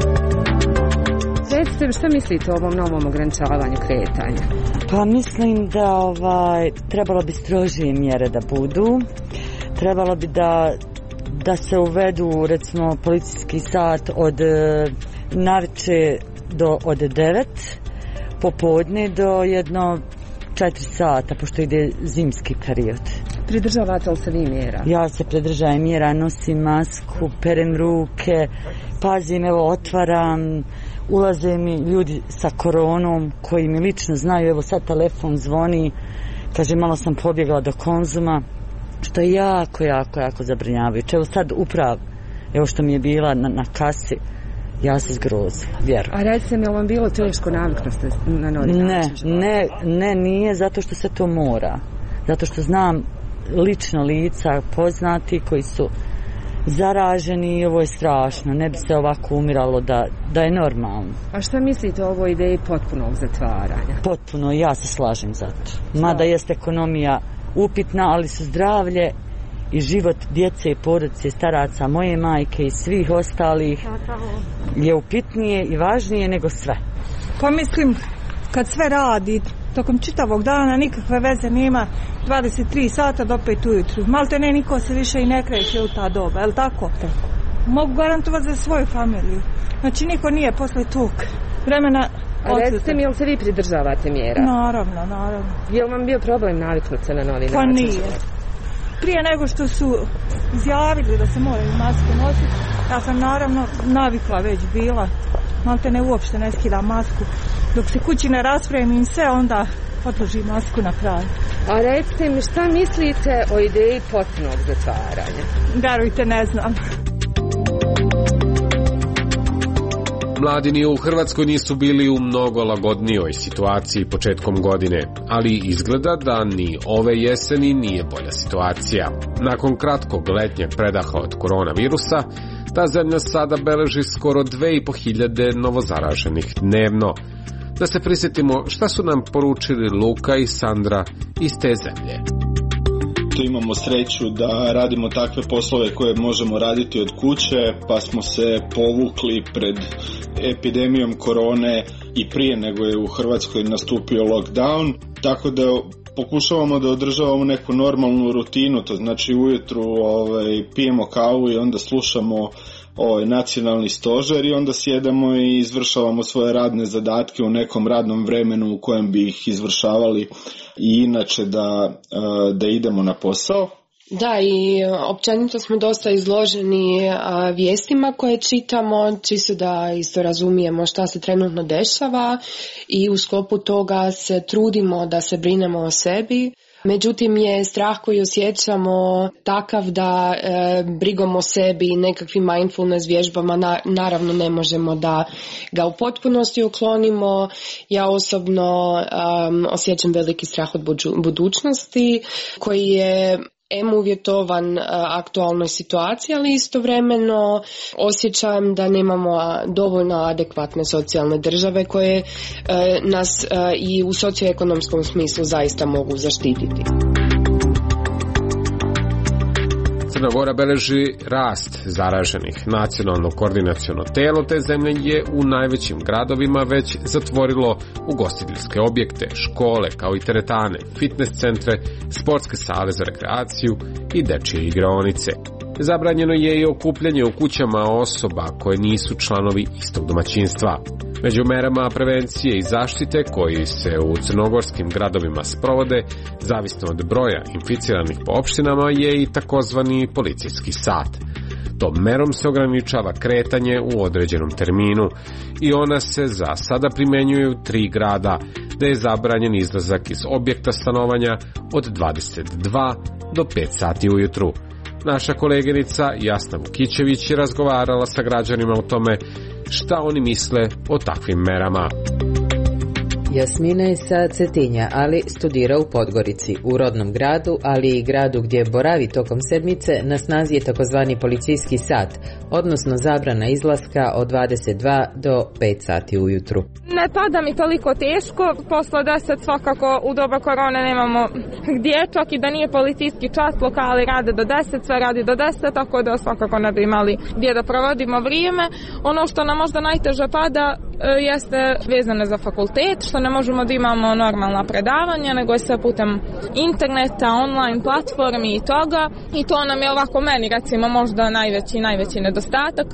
[SPEAKER 19] Recite, šta mislite o ovom novom ograničavanju kretanja?
[SPEAKER 20] Pa mislim da ovaj, trebalo bi strožije mjere da budu. Trebalo bi da, da se uvedu recimo policijski sat od navečer do od devet, popodne do jedno četiri sata, pošto ide zimski period.
[SPEAKER 19] Pridržavate li se vi mjera?
[SPEAKER 20] Ja se pridržavam mjera, nosim masku, perem ruke, pazim, evo otvaram, ulaze mi ljudi sa koronom koji mi lično znaju, evo sad telefon zvoni, kaže malo sam pobjegla do Konzuma, što je jako, jako, jako zabrinjavajuće. Evo sad upravo, evo što mi je bila na, na kasi, ja se zgrozila, vjerujem.
[SPEAKER 19] A recite mi, je li vam bilo teško naviknuti na novi
[SPEAKER 20] ne,
[SPEAKER 19] način?
[SPEAKER 20] Ne, ne, nije zato što se to mora. Zato što znam lično lica poznati koji su zaraženi i ovo je strašno. Ne bi se ovako umiralo da, da je normalno.
[SPEAKER 19] A šta mislite o ovoj ideji potpunog zatvaranja?
[SPEAKER 20] Potpuno, ja se slažem za to. Mada jest ekonomija upitna, ali su zdravlje i život djece i porodice, staraca, moje majke i svih ostalih je upitnije i važnije nego sve.
[SPEAKER 21] Pa mislim, kad sve radi tokom čitavog dana, nikakve veze nema, dvadeset tri sata do pet ujutru. Malte ne, niko se više i ne kreće u ta doba, je li tako?
[SPEAKER 20] Tako.
[SPEAKER 21] Mogu garantovati za svoju familiju. Znači, niko nije posle tog vremena.
[SPEAKER 19] A recite mi, jel se vi pridržavate mjera?
[SPEAKER 21] Naravno, naravno.
[SPEAKER 19] Je li vam bio problem naviknuti se na novi način?
[SPEAKER 21] Pa nije. Prije nego što su izjavili da se moraju maske nositi, ja sam naravno navikla već bila. Malte ne, uopšte ne skidam masku. Dok se kući ne raspremim sve, onda odložim masku na kraj.
[SPEAKER 19] A recite mi, šta mislite o ideji potpunog zatvaranja?
[SPEAKER 21] Darujte, ne znam.
[SPEAKER 12] Mladi ni u Hrvatskoj nisu bili u mnogo lagodnijoj situaciji početkom godine, ali izgleda da ni ove jeseni nije bolja situacija. Nakon kratkog letnjeg predaha od koronavirusa, ta zemlja sada beleži skoro dve i po hiljade novozaraženih dnevno. Da se prisjetimo šta su nam poručili Luka i Sandra iz te zemlje.
[SPEAKER 15] Eto, imamo sreću da radimo takve poslove koje možemo raditi od kuće, pa smo se povukli pred epidemijom korone i prije nego je u Hrvatskoj nastupio lockdown, tako da pokušavamo da održavamo neku normalnu rutinu, to znači ujutru ovaj, pijemo kavu i onda slušamo ovaj, nacionalni stožer i onda sjedamo i izvršavamo svoje radne zadatke u nekom radnom vremenu u kojem bi ih izvršavali i inače da, da idemo na posao.
[SPEAKER 3] Da, i općenito smo dosta izloženi a, vijestima koje čitamo, čisto da isto razumijemo šta se trenutno dešava i u sklopu toga se trudimo da se brinemo o sebi. Međutim je strah koji osjećamo takav da e, brigom o sebi i nekakvim mindfulness vježbama na, naravno ne možemo da ga u potpunosti uklonimo. Ja osobno um, osjećam veliki strah od budućnosti koji je em uvjetovan aktualnoj situaciji, ali istovremeno osjećam da nemamo dovoljno adekvatne socijalne države koje nas i u socioekonomskom smislu zaista mogu zaštititi.
[SPEAKER 12] Crna Gora beleži rast zaraženih. Nacionalno koordinaciono telo te zemlje je u najvećim gradovima već zatvorilo ugostiteljske objekte, škole kao i teretane, fitness centre, sportske sale za rekreaciju i dečje igraonice. Zabranjeno je i okupljanje u kućama osoba koje nisu članovi istog domaćinstva. Među merama prevencije i zaštite koji se u crnogorskim gradovima sprovode, zavisno od broja inficiranih po opštinama, je i takozvani policijski sat. Tom merom se ograničava kretanje u određenom terminu i ona se za sada primenjuje u tri grada, gde je zabranjen izlazak iz objekta stanovanja od dvadeset dva do pet sati ujutru. Naša koleginica Jasna Vukićević je razgovarala sa građanima o tome šta oni misle o takvim merama.
[SPEAKER 22] Jasmina je sa Cetinja, ali studira u Podgorici, u rodnom gradu, ali i gradu gdje boravi tokom sedmice. Na snazi je takozvani policijski sat, odnosno zabrana izlaska od dvadeset dva do pet sati ujutru.
[SPEAKER 21] Ne pada mi toliko teško, posle deset svakako u doba korone nemamo gdje, čak i da nije policijski čas, lokali rade do deset, sve radi do deset, tako da svakako ne bi imali gdje da provodimo vrijeme. Ono što nam možda najteže pada jeste vezane za fakultet, što ne možemo da imamo normalna predavanja, nego je sve putem interneta, online platformi i toga. I to nam je ovako meni recimo možda najveći, najveći nedostatak.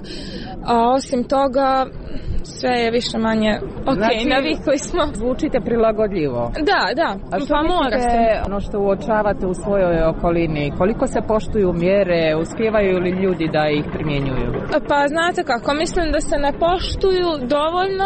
[SPEAKER 21] A osim toga, sve je više manje ok, znači, navikli smo.
[SPEAKER 23] Zvučite prilagodljivo.
[SPEAKER 21] Da, da.
[SPEAKER 23] A što pa mora se. Ono što uočavate u svojoj okolini, koliko se poštuju mjere, uspijevaju li ljudi da ih primjenjuju?
[SPEAKER 21] Pa znate kako, mislim da se ne poštuju dovoljno,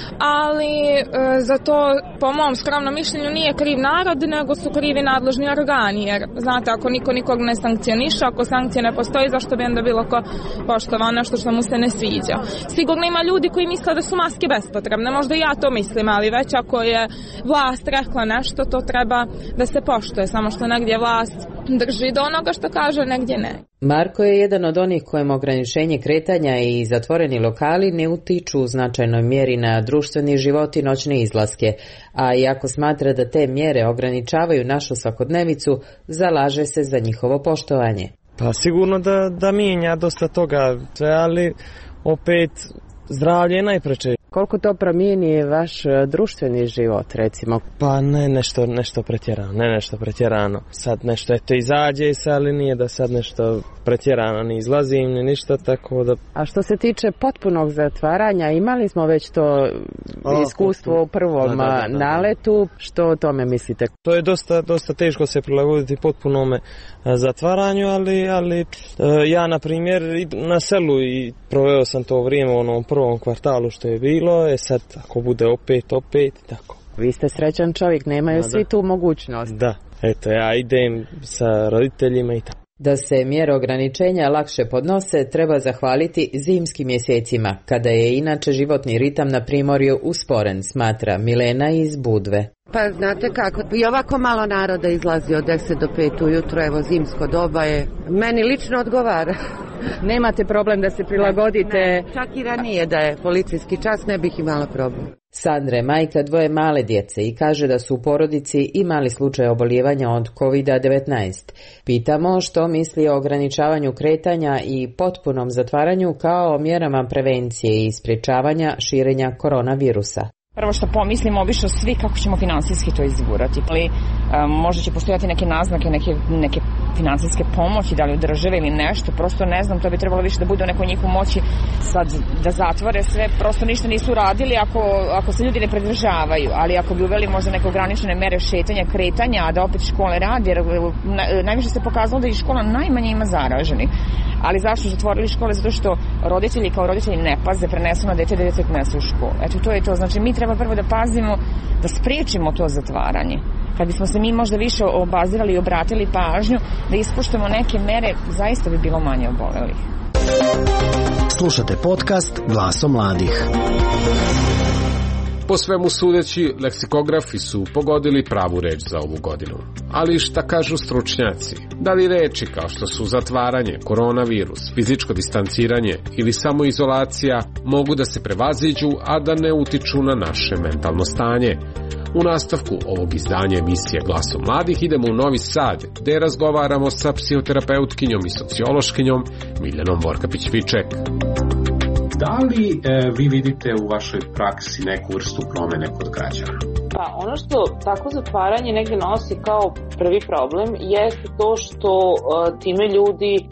[SPEAKER 21] ali e, za to, po mom skromnom mišljenju, nije kriv narod, nego su krivi nadležni organi, jer znate, ako niko nikog ne sankcioniše, ako sankcije ne postoji, zašto bi onda bilo ko poštovao nešto što mu se ne sviđa? Sigurno ima ljudi koji misle da su maske bespotrebne, možda i ja to mislim, ali već ako je vlast rekla nešto, to treba da se poštuje, samo što negdje vlast drži do onoga što kaže, negdje ne.
[SPEAKER 22] Marko je jedan od onih kojem ograničenje kretanja i zatvoreni lokali ne utiču u značajnoj mjeri na društveni život i noćne izlaske, a iako smatra da te mjere ograničavaju našu svakodnevicu, zalaže se za njihovo poštovanje.
[SPEAKER 24] Pa sigurno da, da mijenja dosta toga, ali opet zdravlje je najpreče.
[SPEAKER 23] Koliko to promijeni vaš društveni život, recimo?
[SPEAKER 24] Pa ne nešto, nešto pretjerano, ne nešto pretjerano. Sad nešto eto izađe se, ali nije da sad nešto pretjerano, ni izlazim, ni ništa, tako da...
[SPEAKER 23] A što se tiče potpunog zatvaranja, imali smo već to o, iskustvo potpuno. U prvom da, da, da, da, naletu, što o tome mislite?
[SPEAKER 24] To je dosta, dosta teško se prilagoditi potpunome zatvaranju, ali, ali ja, na primjer, na selu i proveo sam to vrijeme u onom prvom kvartalu što je bilo, je sad ako bude opet, opet, tako.
[SPEAKER 23] Vi ste srećan čovjek, nemaju da, svi tu mogućnost.
[SPEAKER 24] Da, eto, ja idem sa roditeljima i tako.
[SPEAKER 22] Da se mjere ograničenja lakše podnose, treba zahvaliti zimskim mjesecima, kada je inače životni ritam na primorju usporen, smatra Milena iz Budve.
[SPEAKER 2] Pa znate kako, i ovako malo naroda izlazi od deset do pet ujutro, evo zimsko doba je, meni lično odgovara.
[SPEAKER 23] Nemate problem da se prilagodite?
[SPEAKER 2] Ne, ne, čak i ranije da je policijski čas ne bih imala problem.
[SPEAKER 22] Sandra je majka dvoje male djece i kaže da su u porodici imali slučaj oboljevanja od kovid devetnaest. Pitamo što misli o ograničavanju kretanja i potpunom zatvaranju kao mjerama prevencije i sprječavanja širenja koronavirusa.
[SPEAKER 4] Prvo što pomislimo obično svi kako ćemo finansijski to izgurati. Ali um, možda će postojati neke naznake, neke, neke finansijske pomoći, da li od države ili nešto, prosto ne znam, to bi trebalo više da bude u nekoj njihovu moći sad da zatvore sve, prosto ništa nisu radili ako, ako se ljudi ne pridržavaju, ali ako bi uveli možda neke ograničene mere šetanja, kretanja, a da opet škole radi, jer najviše se pokazalo da i škola najmanje ima zaraženih. Ali zašto su zatvorili škole? Zato što roditelji kao roditelji ne paze, prenesu na dete, dete prenesu u školu. Eto, to je to. Znači, mi treba prvo da pazimo, da spriječimo to zatvaranje. Kad bismo se mi možda više obazirali i obratili pažnju, da ispoštujemo neke mere, zaista bi bilo manje obolelih.
[SPEAKER 5] Slušate podcast Glasom mladih.
[SPEAKER 12] Po svemu sudeći, leksikografi su pogodili pravu reč za ovu godinu. Ali šta kažu stručnjaci? Da li reči kao što su zatvaranje, koronavirus, fizičko distanciranje ili samoizolacija mogu da se prevaziđu, a da ne utiču na naše mentalno stanje? U nastavku ovog izdanja emisije Glasom mladih idemo u Novi Sad, gde razgovaramo sa psihoterapeutkinjom i sociološkinjom Miljanom Vorkapić-Viček.
[SPEAKER 6] Da li e, vi vidite u vašoj praksi neku vrstu promene kod građana?
[SPEAKER 10] Pa ono što tako zatvaranje negde nosi kao prvi problem jeste to što uh, time ljudi uh,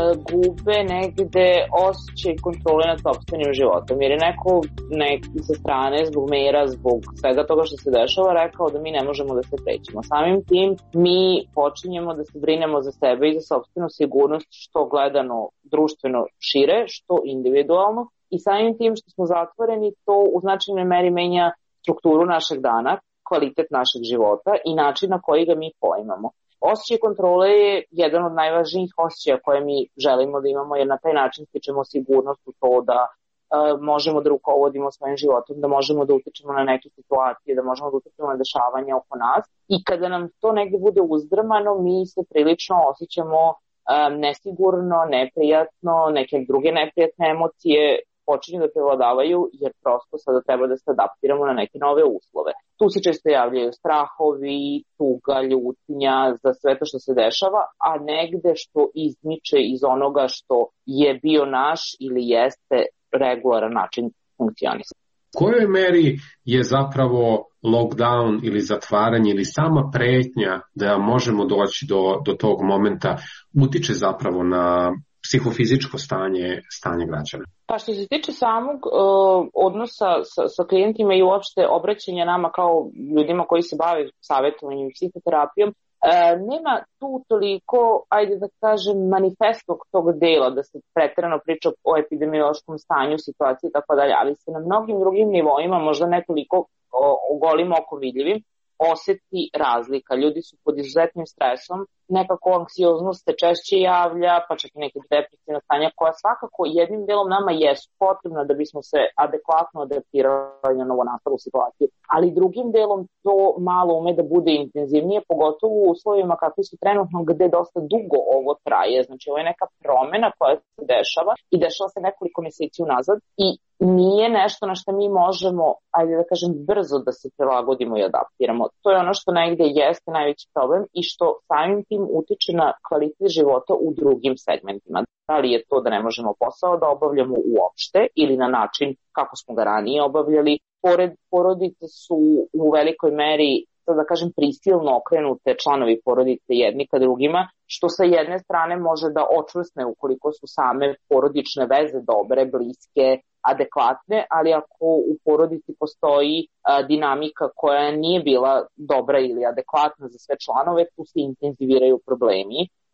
[SPEAKER 10] gube negde osjećaj kontrole nad sopstvenim životom. Jer je neko nek, sa strane zbog mera, zbog svega toga što se dešava rekao da mi ne možemo da se prećemo. Samim tim mi počinjemo da se brinemo za sebe i za sopstvenu sigurnost, što gledano društveno šire, što individualno, i samim tim što smo zatvoreni to u značajnoj meri menja strukturu našeg dana, kvalitet našeg života i način na koji ga mi poimamo. Osjećaj kontrole je jedan od najvažnijih osjećaja koje mi želimo da imamo, jer na taj način stičemo sigurnost u to da e, možemo da rukovodimo svojim životom, da možemo da utičemo na neke situacije, da možemo da utičemo na dešavanja oko nas. I kada nam to negde bude uzdrmano, mi se prilično osjećamo e, nesigurno, neprijatno, neke druge neprijatne emocije počinju da prevladavaju, jer prosto sada treba da se adaptiramo na neke nove uslove. Tu se često javljaju strahovi, tuga, ljutnja za sve to što se dešava, a negde što izmiče iz onoga što je bio naš ili jeste regularan način funkcionisanja.
[SPEAKER 6] U kojoj meri je zapravo lockdown ili zatvaranje ili sama pretnja da možemo doći do, do tog momenta utiče zapravo na psihofizičko stanje, stanje građana?
[SPEAKER 10] Pa što se tiče samog uh, odnosa sa, sa klijentima i uopšte obraćanja nama kao ljudima koji se bave savjetovanjem i psihoterapijom, uh, nema tu toliko, ajde da kažem, manifestnog tog dela da se preterano priča o epidemiološkom stanju, situaciji i tako dalje, ali se na mnogim drugim nivoima, možda nekoliko o golim okom vidljivim, osjeti razlika. Ljudi su pod izuzetnim stresom, nekako anksioznost se češće javlja, pa čak i neke depresivne stanja koja svakako jednim delom nama jesu potrebna da bismo se adekvatno adaptirali na novonastalu situaciju, ali drugim delom to malo ume da bude intenzivnije, pogotovo u uslovima kakvi su trenutno gde dosta dugo ovo traje. Znači ovo je neka promena koja se dešava i dešava se nekoliko meseci unazad i nije nešto na što mi možemo, ajde da kažem, brzo da se prilagodimo i adaptiramo. To je ono što negde jeste najveći problem i što samim tim utiče na kvalitet života u drugim segmentima. Da li je to da ne možemo posao da obavljamo uopšte ili na način kako smo ga ranije obavljali. Pored porodice su u velikoj meri, da kažem, prisilno okrenute članovi porodice jedni ka drugima, što sa jedne strane može da očvrsne ukoliko su same porodične veze dobre, bliske, adekvatne, ali ako u porodici postoji a, dinamika koja nije bila dobra ili adekvatna za sve članove, tu se intenziviraju problemi. A,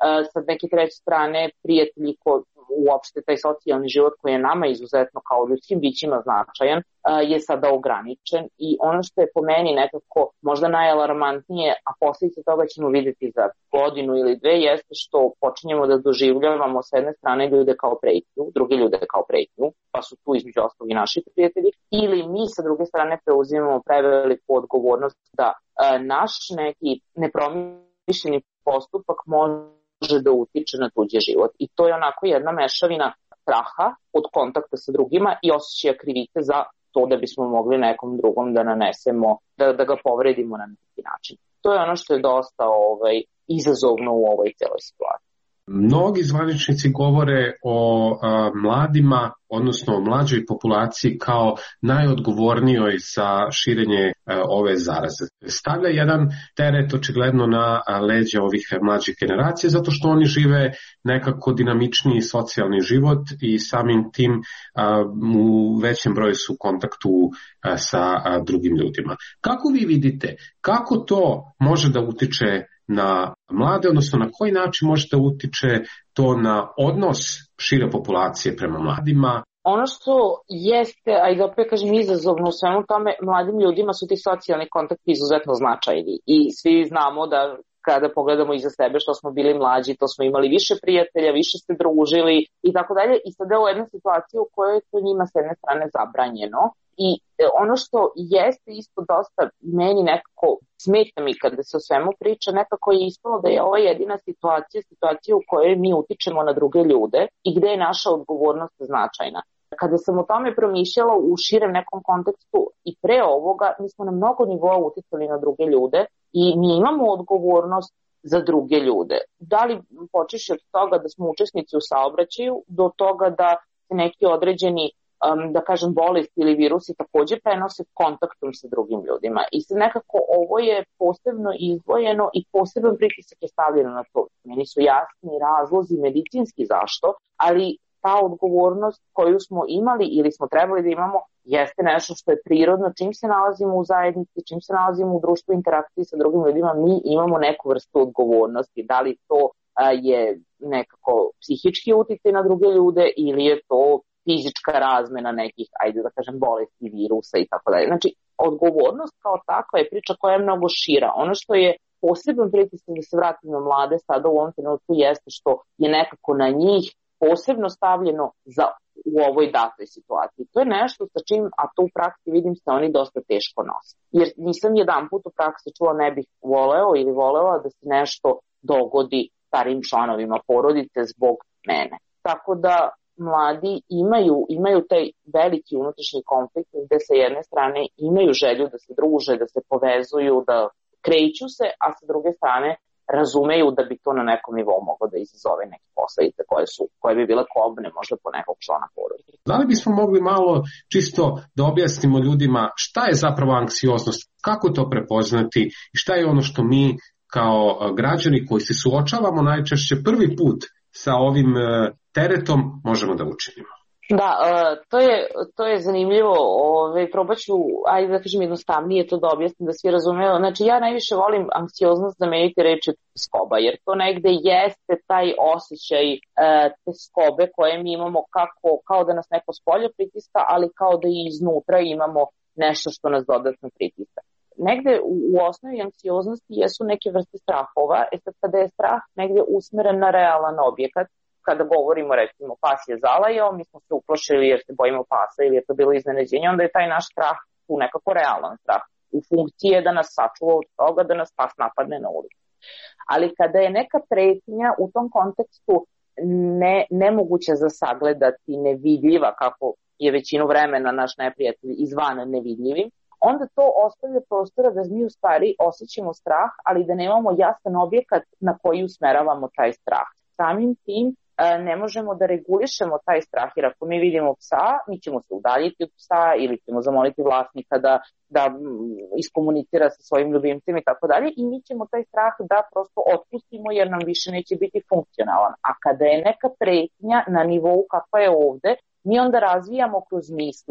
[SPEAKER 10] sa neke treće strane prijatelji ko uopšte taj socijalni život koji je nama izuzetno kao ljudskim bićima značajan je sada ograničen i ono što je po meni nekako možda najalarmantnije, a posljedice toga ćemo vidjeti za godinu ili dve, jeste što počinjemo da doživljavamo s jedne strane ljude kao pretnju, druge ljude kao pretnju, pa su tu između ostalog i naši prijatelji, ili mi sa druge strane preuzimamo preveliku odgovornost da naš neki nepromišljeni postupak može da utiče na tuđi život. I to je onako jedna mešavina straha od kontakta sa drugima i osjećaja krivice za to da bismo mogli nekom drugom da nanesemo, da, da ga povredimo na neki način. To je ono što je dosta ovaj, izazovno u ovoj cijeloj situaciji.
[SPEAKER 6] Mnogi zvaničnici govore o a, mladima, odnosno o mlađoj populaciji kao najodgovornijoj za širenje a, ove zaraze. Stavlja jedan teret očigledno na a, leđa ovih mlađih generacija, zato što oni žive nekako dinamičniji socijalni život i samim tim a, u većem broju su u kontaktu a, sa a, drugim ljudima. Kako vi vidite, kako to može da utiče na mlade, odnosno na koji način možete utiče to na odnos šire populacije prema mladima?
[SPEAKER 10] Ono što jeste, a i da opet kažem izazovno u svemu tome, mladim ljudima su ti socijalni kontakti izuzetno značajni i svi znamo da kada pogledamo iza sebe što smo bili mlađi, to smo imali više prijatelja, više ste družili i tako dalje i sada je u jednoj situaciji u kojoj je to njima s jedne strane zabranjeno. I ono što jeste isto dosta meni nekako smeta mi kada se o svemu priča, nekako je ispalo da je ova jedina situacija, situacija u kojoj mi utičemo na druge ljude i gde je naša odgovornost značajna. Kada sam o tome promišljala u širem nekom kontekstu i pre ovoga, mi smo na mnogo nivoa uticali na druge ljude i mi imamo odgovornost za druge ljude. Da li počeši od toga da smo učesnici u saobraćaju, do toga da se neki određeni Um, da kažem, bolesti ili virusi također prenose kontaktom sa drugim ljudima. I sad nekako ovo je posebno izdvojeno i poseban pritisak je stavljeno na to. Meni su jasni razlozi medicinski zašto, ali ta odgovornost koju smo imali ili smo trebali da imamo jeste nešto što je prirodno. Čim se nalazimo u zajednici, čim se nalazimo u društvu interakciji sa drugim ljudima, mi imamo neku vrstu odgovornosti. Da li to a, je nekako psihički uticaj na druge ljude ili je to fizička razmena nekih, ajde da kažem, bolesti, virusa i tako dalje. Znači, odgovornost kao takva je priča koja je mnogo šira. Ono što je poseban pritisak da se vratim na mlade sada u ovom trenutku jeste što je nekako na njih posebno stavljeno za, u ovoj datoj situaciji. To je nešto sa čim, a to u praksi vidim se oni dosta teško nose. Jer nisam jedan put u praksi čula ne bih voleo ili volela da se nešto dogodi starim članovima porodice zbog mene. Tako da mladi imaju, imaju taj veliki unutrašnji konflikt gde sa jedne strane imaju želju da se druže, da se povezuju, da kreću se, a sa druge strane razumeju da bi to na nekom nivou moglo da izazove neke posledice koje su, koje bi bile kobne možda po nekog člana porodice.
[SPEAKER 6] Da li bismo mogli malo čisto da objasnimo ljudima šta je zapravo anksioznost, kako to prepoznati i šta je ono što mi kao građani koji se suočavamo najčešće prvi put sa ovim teretom možemo da učinimo?
[SPEAKER 10] Da, to je, to je zanimljivo. Ove, probat ću, ajde da kažem jednostavnije to da objasnim da svi razumeju. Znači, ja najviše volim anksioznost zameniti reči skoba, jer to negde jeste taj osjećaj e, te skobe koje mi imamo kako, kao da nas neko spolja pritiska, ali kao da i iznutra imamo nešto što nas dodatno pritiska. Negde u, u osnovi anksioznosti jesu neke vrste strahova, e sad kada je strah negde usmeren na realan objekat, kada govorimo recimo pas je zalajao, mi smo se uplašili jer se bojimo pasa ili je to bilo iznenađenje, onda je taj naš strah tu nekako realan strah. U funkciji je da nas sačuva od toga da nas pas napadne na ulici. Ali kada je neka pretnja u tom kontekstu ne, nemoguća za sagledati, nevidljiva, kako je većinu vremena naš neprijatelj izvana nevidljivim, onda to ostavlja prostora da mi u stvari osjećamo strah, ali da nemamo jasan objekat na koji usmeravamo taj strah. Samim tim ne možemo da regulišemo taj strah, jer ako mi vidimo psa, mi ćemo se udaljiti od psa ili ćemo zamoliti vlasnika da, da iskomunicira sa svojim ljubimcem i tako dalje i mi ćemo taj strah da prosto otpustimo jer nam više neće biti funkcionalan. A kada je neka pretnja na nivou kakva je ovde, mi onda razvijamo kroz misli,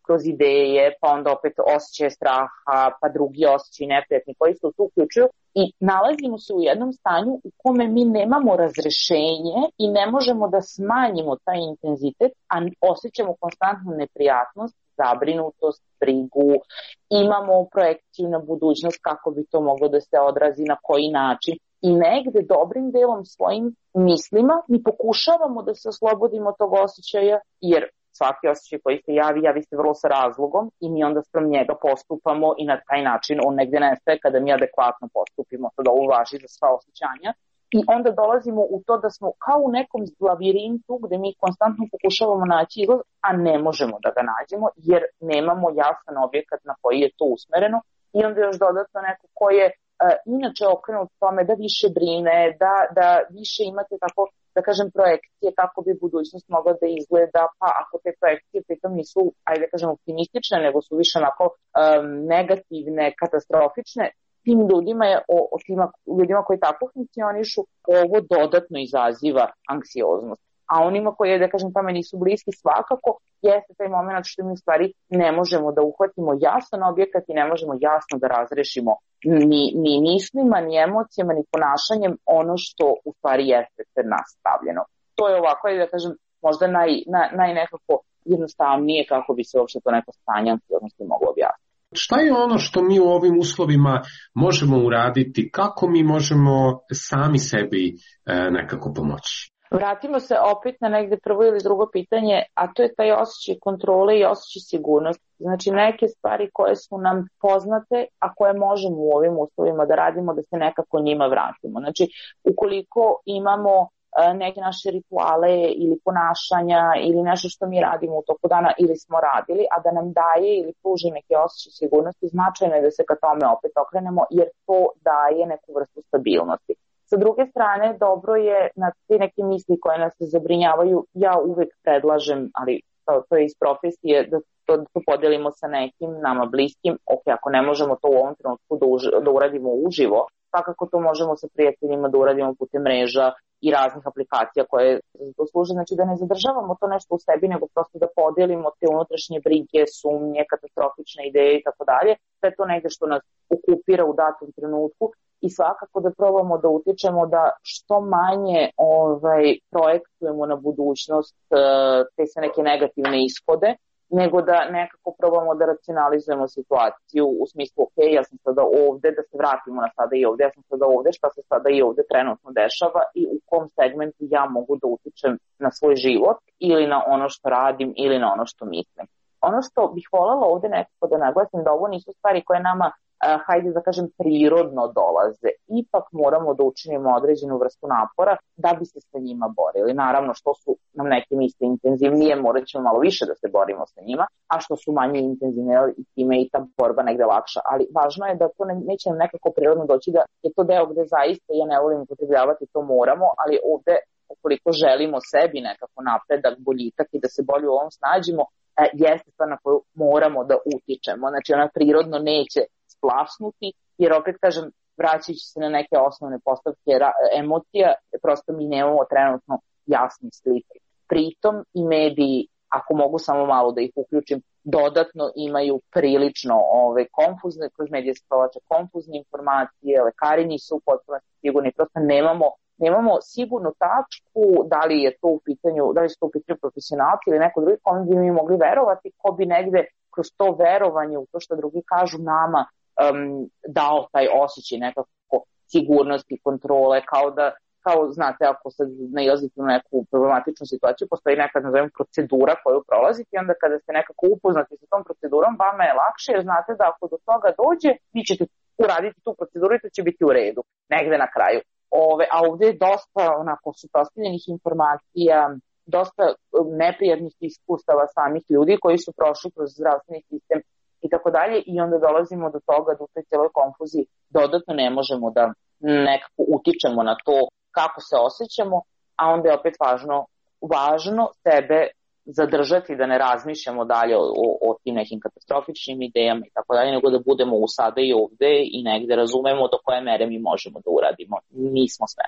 [SPEAKER 10] kroz ideje, pa onda opet osjećaj straha, pa drugi osjećaj neprijatni koji se tu uključuju i nalazimo se u jednom stanju u kome mi nemamo razrešenje i ne možemo da smanjimo taj intenzitet, a osjećamo konstantnu neprijatnost, zabrinutost, brigu, imamo projekciju na budućnost kako bi to moglo da se odrazi, na koji način i negde dobrim delom svojim mislima mi pokušavamo da se oslobodimo tog osjećaja, jer svaki osjećaj koji se javi, javi se vrlo sa razlogom i mi onda sprem njega postupamo i na taj način on negde nestaje kada mi adekvatno postupimo, to da uvaži za sva osjećanja. I onda dolazimo u to da smo kao u nekom lavirintu gde mi konstantno pokušavamo naći izlaz, a ne možemo da ga nađemo jer nemamo jasan objekat na koji je to usmereno i onda još dodatno neko ko je uh, inače okrenut tome da više brine, da, da više imate tako, da kažem, projekcije kako bi budućnost mogla da izgleda, pa ako te projekcije pritom nisu, ajde da kažem, optimistične, nego su više onako um, negativne, katastrofične, tim ljudima, je, o, o tima, ljudima koji tako funkcionišu, ovo dodatno izaziva anksioznost. A onima koji, da kažem, tome nisu bliski, svakako jeste taj moment što mi u stvari ne možemo da uhvatimo jasan objekat i ne možemo jasno da razrešimo ni, ni mislima, ni emocijama, ni ponašanjem ono što u stvari jeste pred nas stavljeno. To je ovako, da kažem, možda naj, naj, naj nekako jednostavnije kako bi se uopšte to neko stanje anksioznosti moglo objasniti.
[SPEAKER 6] Šta je ono što mi u ovim uslovima možemo uraditi? Kako mi možemo sami sebi e, nekako pomoći?
[SPEAKER 10] Vratimo se opet na negde prvo ili drugo pitanje, a to je taj osjećaj kontrole i osjećaj sigurnosti. Znači neke stvari koje su nam poznate, a koje možemo u ovim uslovima da radimo, da se nekako njima vratimo. Znači ukoliko imamo neke naše rituale ili ponašanja ili nešto što mi radimo u toku dana ili smo radili, a da nam daje ili pruži neke osjećaj sigurnosti, značajno je da se ka tome opet okrenemo jer to daje neku vrstu stabilnosti. Sa druge strane, dobro je na te neke misli koje nas zabrinjavaju, ja uvek predlažem, ali to, to je iz profesije, da to, da to podelimo sa nekim nama bliskim. Ok, ako ne možemo to u ovom trenutku da, už, da uradimo uživo, svakako to možemo sa prijateljima da uradimo putem mreža i raznih aplikacija koje to služe, znači da ne zadržavamo to nešto u sebi, nego prosto da podelimo te unutrašnje brige, sumnje, katastrofične ideje i tako dalje, sve to negde što nas okupira u datom trenutku i svakako da probamo da utičemo da što manje ovaj, projektujemo na budućnost te sve neke negativne ishode, nego da nekako probamo da racionalizujemo situaciju u smislu, ok, ja sam sada ovde, da se vratimo na sada i ovde, ja sam sada ovde, šta se sada i ovde trenutno dešava i u kom segmentu ja mogu da utičem na svoj život ili na ono što radim ili na ono što mislim. Ono što bih voljela ovde nekako da naglasim da ovo nisu stvari koje nama Uh, hajde da kažem prirodno dolaze, ipak moramo da učinimo određenu vrstu napora da bi se sa njima borili. Naravno što su nam neke misle intenzivnije, morat ćemo malo više da se borimo sa njima, a što su manje intenzivne i time i ta borba negde lakša, ali važno je da to ne, neće nam nekako prirodno doći da je to deo gde zaista, ja ne volim upotrebljavati, to moramo, ali ovde ukoliko želimo sebi nekako napredak, boljitak i da se bolje u ovom snađimo, uh, jeste stvar na koju moramo da utičemo, znači ona prirodno neće splasnuti, jer opet kažem, vraćajući se na neke osnovne postavke emocija, prosto mi nemamo trenutno jasne slike. Pritom i mediji, ako mogu samo malo da ih uključim, dodatno imaju prilično ove, konfuzne, kroz medije se provlače konfuzne informacije, lekari nisu u potpunosti sigurni, prosto nemamo, nemamo sigurnu tačku da li je to u pitanju, da li su to u pitanju profesionalci ili neko drugi, kome bi mi mogli verovati, ko bi negde kroz to verovanje u to što drugi kažu nama um, dao taj osjećaj nekako sigurnosti, kontrole, kao da, kao znate, ako sad nailazite na neku problematičnu situaciju, postoji neka, nazovem, procedura koju prolazite i onda kada ste nekako upoznati sa tom procedurom, vama je lakše jer znate da ako do toga dođe, vi ćete uraditi tu proceduru i to će biti u redu, negde na kraju. Ove, a ovde je dosta onako suprotstavljenih informacija, dosta neprijatnih iskustava samih ljudi koji su prošli kroz zdravstveni sistem i tako dalje i onda dolazimo do toga da u toj celoj konfuziji dodatno ne možemo da nekako utičemo na to kako se osjećamo, a onda je opet važno, važno sebe zadržati da ne razmišljamo dalje o, o, o tim nekim katastrofičnim idejama i tako dalje, nego da budemo u sada i ovde i negde razumemo do koje mere mi možemo da uradimo. Nismo sve.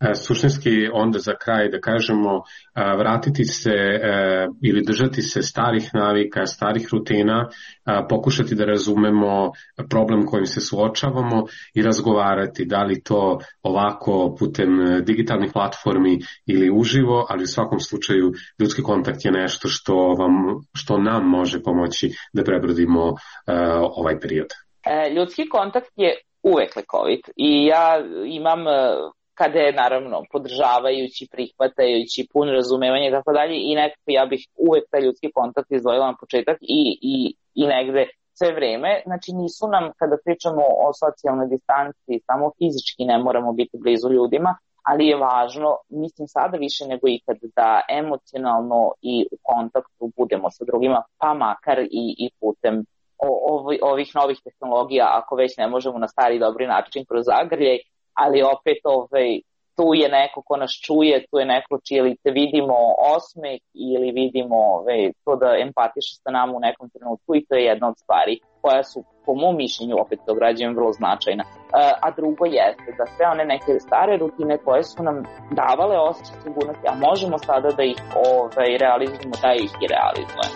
[SPEAKER 6] suštinski onda za kraj da kažemo vratiti se ili držati se starih navika, starih rutina, pokušati da razumemo problem kojim se suočavamo i razgovarati, da li to ovako putem digitalnih platformi ili uživo, ali u svakom slučaju ljudski kontakt je nešto što, vam, što nam može pomoći da prebrodimo ovaj period.
[SPEAKER 10] Ljudski kontakt je uvek lekovit i ja imam, kada je naravno podržavajući, prihvatajući, pun razumevanje i tako dalje, i nekako ja bih uvek taj ljudski kontakt izdvojila na početak i, i, i negde sve vreme. Znači nisu nam, kada pričamo o socijalnoj distanci, samo fizički ne moramo biti blizu ljudima, ali je važno, mislim sada više nego ikad, da emocionalno i u kontaktu budemo sa drugima, pa makar i, i putem ovih novih tehnologija, ako već ne možemo na stari dobri način kroz zagrljaj, ali opet ovaj, tu je neko ko nas čuje, tu je neko čije lice vidimo osmeh ili vidimo ovaj, to da empatiše sa nama u nekom trenutku, i to je jedna od stvari koja su, po mom mišljenju, opet to građujem, vrlo značajna. A drugo jeste da sve one neke stare rutine koje su nam davale osjećaj sigurnosti, a možemo sada da ih ovaj, realizujemo, da ih i realizujemo.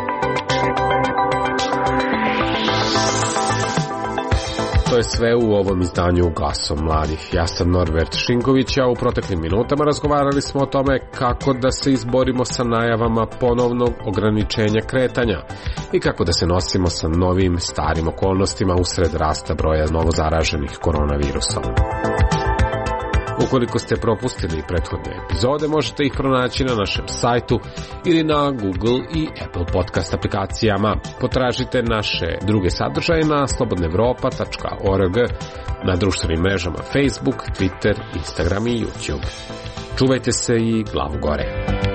[SPEAKER 12] To je sve u ovom izdanju Glasom mladih. Ja sam Norbert Šinković, a u proteklim minutama razgovarali smo o tome kako da se izborimo sa najavama ponovnog ograničenja kretanja i kako da se nosimo sa novim, starim okolnostima usred rasta broja novozaraženih koronavirusom. Ukoliko ste propustili prethodne epizode, možete ih pronaći na našem sajtu ili na Google i Apple podcast aplikacijama. Potražite naše druge sadržaje na slobodna evropa tačka org, na društvenim mrežama Facebook, Twitter, Instagram i YouTube. Čuvajte se i glavu gore.